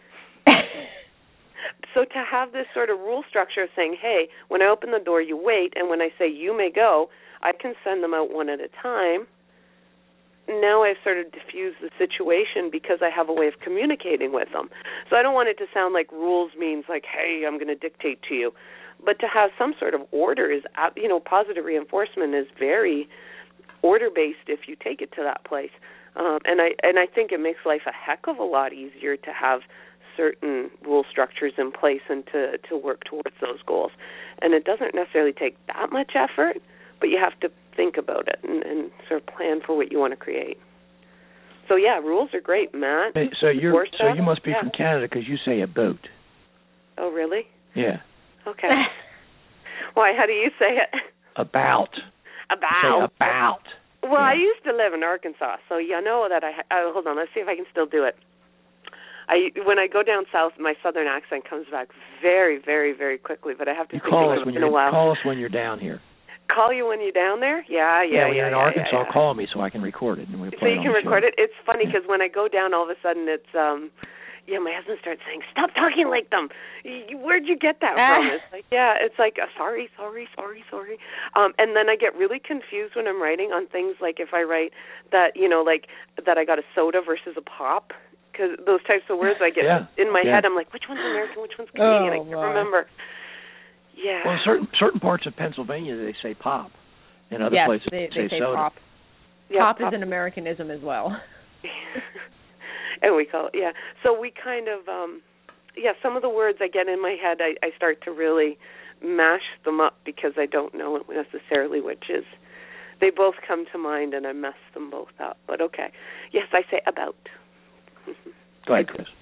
So to have this sort of rule structure of saying, hey, when I open the door, you wait, and when I say you may go, I can send them out one at a time. Now I've sort of diffused the situation because I have a way of communicating with them. So I don't want it to sound like rules means like, hey, I'm going to dictate to you. But to have some sort of order is, you know, positive reinforcement is very order-based if you take it to that place. Um, and I and I think it makes life a heck of a lot easier to have certain rule structures in place and to, to work towards those goals. And it doesn't necessarily take that much effort, but you have to think about it and, and sort of plan for what you want to create. So, yeah, rules are great, Matt. Hey, so you're so you must be yeah. from Canada because you say a boat. Oh, really? Yeah. Okay. Why, how do you say it? About. About. Say about. Well, yeah. I used to live in Arkansas, so you know that I, uh, hold on, let's see if I can still do it. I When I go down south, my southern accent comes back very, very, very quickly, but I have to you think call of us it when in you're, a while. Call us when you're down here. Call you when you're down there? Yeah, yeah, yeah. when you're in yeah, Arkansas, yeah, yeah. call me so I can record it. And we so play you it can on record the it? It's funny because yeah. when I go down, all of a sudden it's, um, yeah, my husband starts saying, stop talking like them. Where'd you get that from? It's like, yeah, it's like, uh, sorry, sorry, sorry, sorry. Um, and then I get really confused when I'm writing on things like if I write that, you know, like that I got a soda versus a pop. Because those types of words I get yeah. in my yeah. head, I'm like, which one's American, which one's Canadian? Oh, I can't wow. remember. Yeah. Well, certain certain parts of Pennsylvania they say pop, and other yes, places they, they, they say soda. pop. Yeah, pop. Pop is an Americanism as well. And we call it, yeah. So we kind of, um, yeah, some of the words I get in my head, I, I start to really mash them up because I don't know necessarily which is. They both come to mind, and I mess them both up. But okay. Yes, I say about. Go ahead, Chris.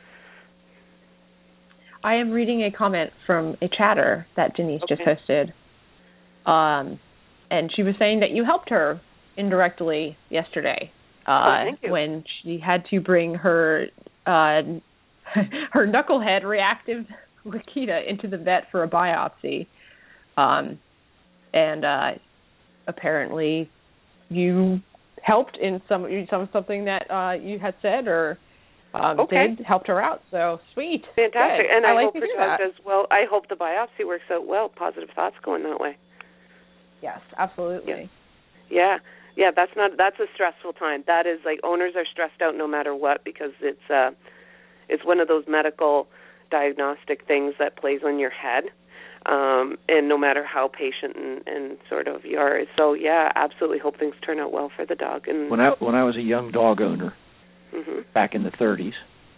I am reading a comment from a chatter that Denise okay. just posted. Um, and she was saying that you helped her indirectly yesterday uh, oh, thank you. when she had to bring her uh, her knucklehead reactive Lakita into the vet for a biopsy. Um, and uh, apparently you helped in some some something that uh, you had said or um, okay. did, helped her out. So sweet. Fantastic. Good. And I, I like hope to her hear dog that. does well. I hope the biopsy works out well. Positive thoughts going that way. Yes, absolutely. Yeah. Yeah. Yeah, that's not that's a stressful time. That is like owners are stressed out no matter what because it's uh it's one of those medical diagnostic things that plays on your head. Um, and no matter how patient and, and sort of you are. So yeah, absolutely hope things turn out well for the dog. And when I when I was a young dog owner mm-hmm. back in the thirties,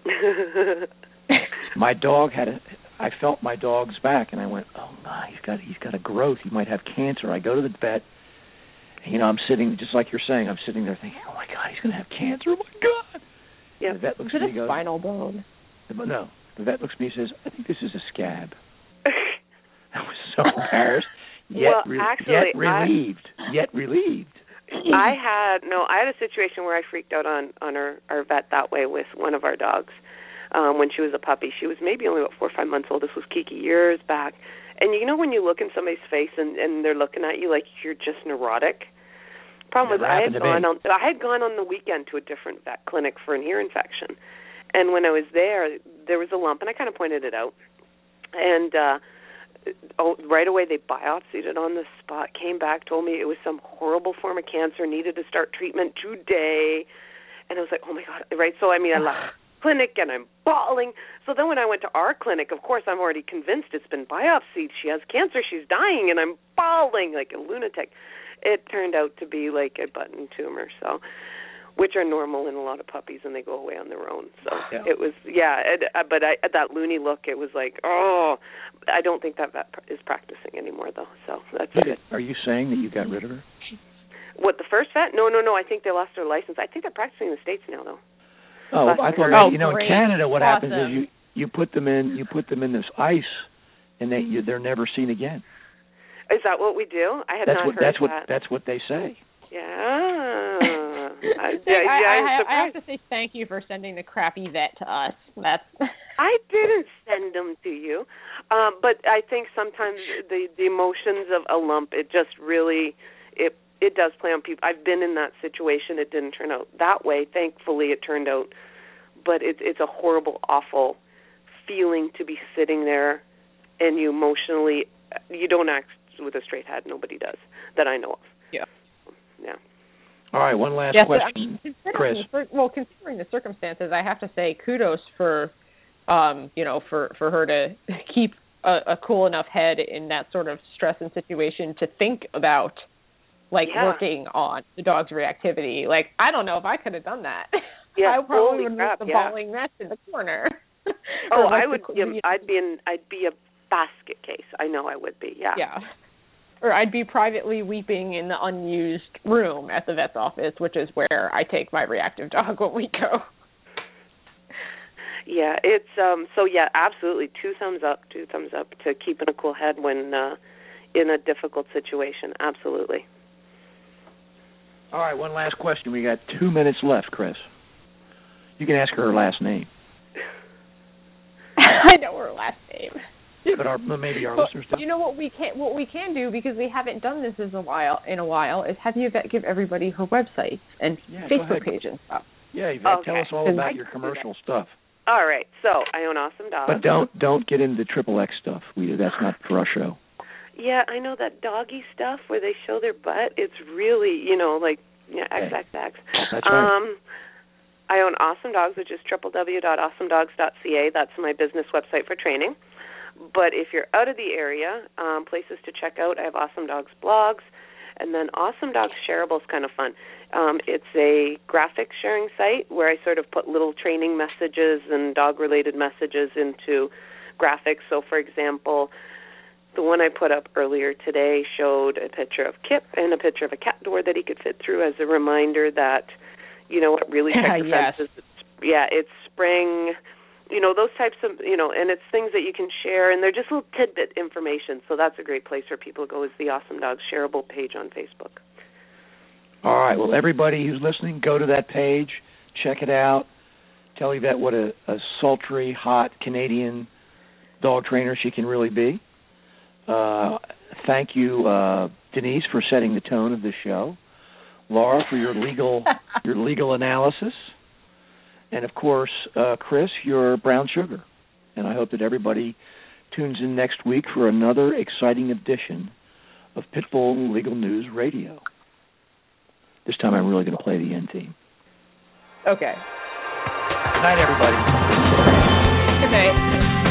my dog had a I felt my dog's back and I went, oh my, he's got he's got a growth. He might have cancer. I go to the vet. You know, I'm sitting, just like you're saying, I'm sitting there thinking, oh, my God, he's going to have cancer. Oh, my God. Yeah. The vet looks Is at me it and a goes, spinal bone? No. The vet looks at me and says, I think this is a scab. I was so embarrassed, yet, well, re- actually, yet relieved, I, yet relieved. I had, no, I had a situation where I freaked out on, on our, our vet that way with one of our dogs um, when she was a puppy. She was maybe only about four or five months old. This was Kiki years back. And you know when you look in somebody's face and, and they're looking at you like you're just neurotic? Problem Never was I had happened to gone me. on I had gone on the weekend to a different vet clinic for an ear infection, and when I was there, there was a lump, and I kind of pointed it out, and uh, oh, right away they biopsied it on the spot. Came back, told me it was some horrible form of cancer, needed to start treatment today, and I was like, oh my God, right? So I mean, I left the clinic and I'm bawling. So then when I went to our clinic, of course I'm already convinced it's been biopsied. She has cancer, she's dying, and I'm bawling like a lunatic. It turned out to be like a button tumor, so which are normal in a lot of puppies, and they go away on their own. So yeah. it was, yeah. It, uh, but I, at that loony look, it was like, oh, I don't think that vet is practicing anymore, though. So that's good. Are you saying that you got rid of her? What, the first vet? No, no, no. I think they lost their license. I think they're practicing in the States now, though. Oh, Last I thought Oh, you know great. in Canada what Awesome. happens is you you put them in you put them in this ice, and they you, they're never seen again. Is that what we do? I had That's not what heard that's that. what that's what they say. Yeah. I, I, yeah, yeah, I, I'm I, I have surprised. to say thank you for sending the crappy vet to us. That's I didn't send them to you, um, but I think sometimes the the emotions of a lump, it just really it it does play on people. I've been in that situation. It didn't turn out that way. Thankfully, it turned out. But it's it's a horrible, awful feeling to be sitting there, and you emotionally you don't act with a straight head. Nobody does that I know of. Yeah. Yeah. All right, one last yes, question, I mean, Chris. For, well, considering the circumstances, I have to say kudos for, um, you know, for, for her to keep a, a cool enough head in that sort of stress and situation to think about, like, Yeah. working on the dog's reactivity. Like, I don't know if I could have done that. Yeah, I probably holy would have crap, the yeah. bawling mess in the corner. Oh, Or, like, I would. the- Yeah, you know, I'd be in. I'd be a basket case. I know I would be. Yeah. Yeah. Or I'd be privately weeping in the unused room at the vet's office, which is where I take my reactive dog when we go. Yeah, it's um so yeah, absolutely two thumbs up, two thumbs up to keeping a cool head when uh in a difficult situation. Absolutely. All right, one last question. We got two minutes left, Chris. You can ask her her last name. I know her last name. But our, maybe our But listeners don't. you know what we can what we can do, because we haven't done this in a while in a while, is have you give everybody her website and Yeah, go Facebook ahead. page and stuff. Yeah, Yvette, tell Okay. us all about your commercial stuff. All right. So I own Awesome Dogs. But don't don't get into triple X stuff. We that's not for our show. Yeah, I know that doggy stuff where they show their butt. It's really, you know, like yeah, X X X. That's right. Um, I own Awesome Dogs, which is w w w dot awesome dogs dot c a. That's my business website for training. But if you're out of the area, um, places to check out, I have Awesome Dogs blogs, and then Awesome Dogs Shareable is kind of fun. Um, it's a graphic sharing site where I sort of put little training messages and dog-related messages into graphics. So, for example, the one I put up earlier today showed a picture of Kip and a picture of a cat door that he could fit through as a reminder that, you know what, really check the Yes. fences. Yeah, it's spring. You know, those types of, you know, and it's things that you can share, and they're just little tidbit information. So that's a great place for people to go, is the Awesome Dogs Shareable page on Facebook. All right. Well, everybody who's listening, go to that page, check it out. Tell Yvette what a, a sultry, hot Canadian dog trainer she can really be. Uh, thank you, uh, Denise, for setting the tone of the show. Laura, for your legal your legal analysis. And, of course, uh, Chris, your brown sugar. And I hope that everybody tunes in next week for another exciting edition of Pitbull Legal News Radio. This time I'm really going to play the end theme. Okay. Good night, everybody. Good night.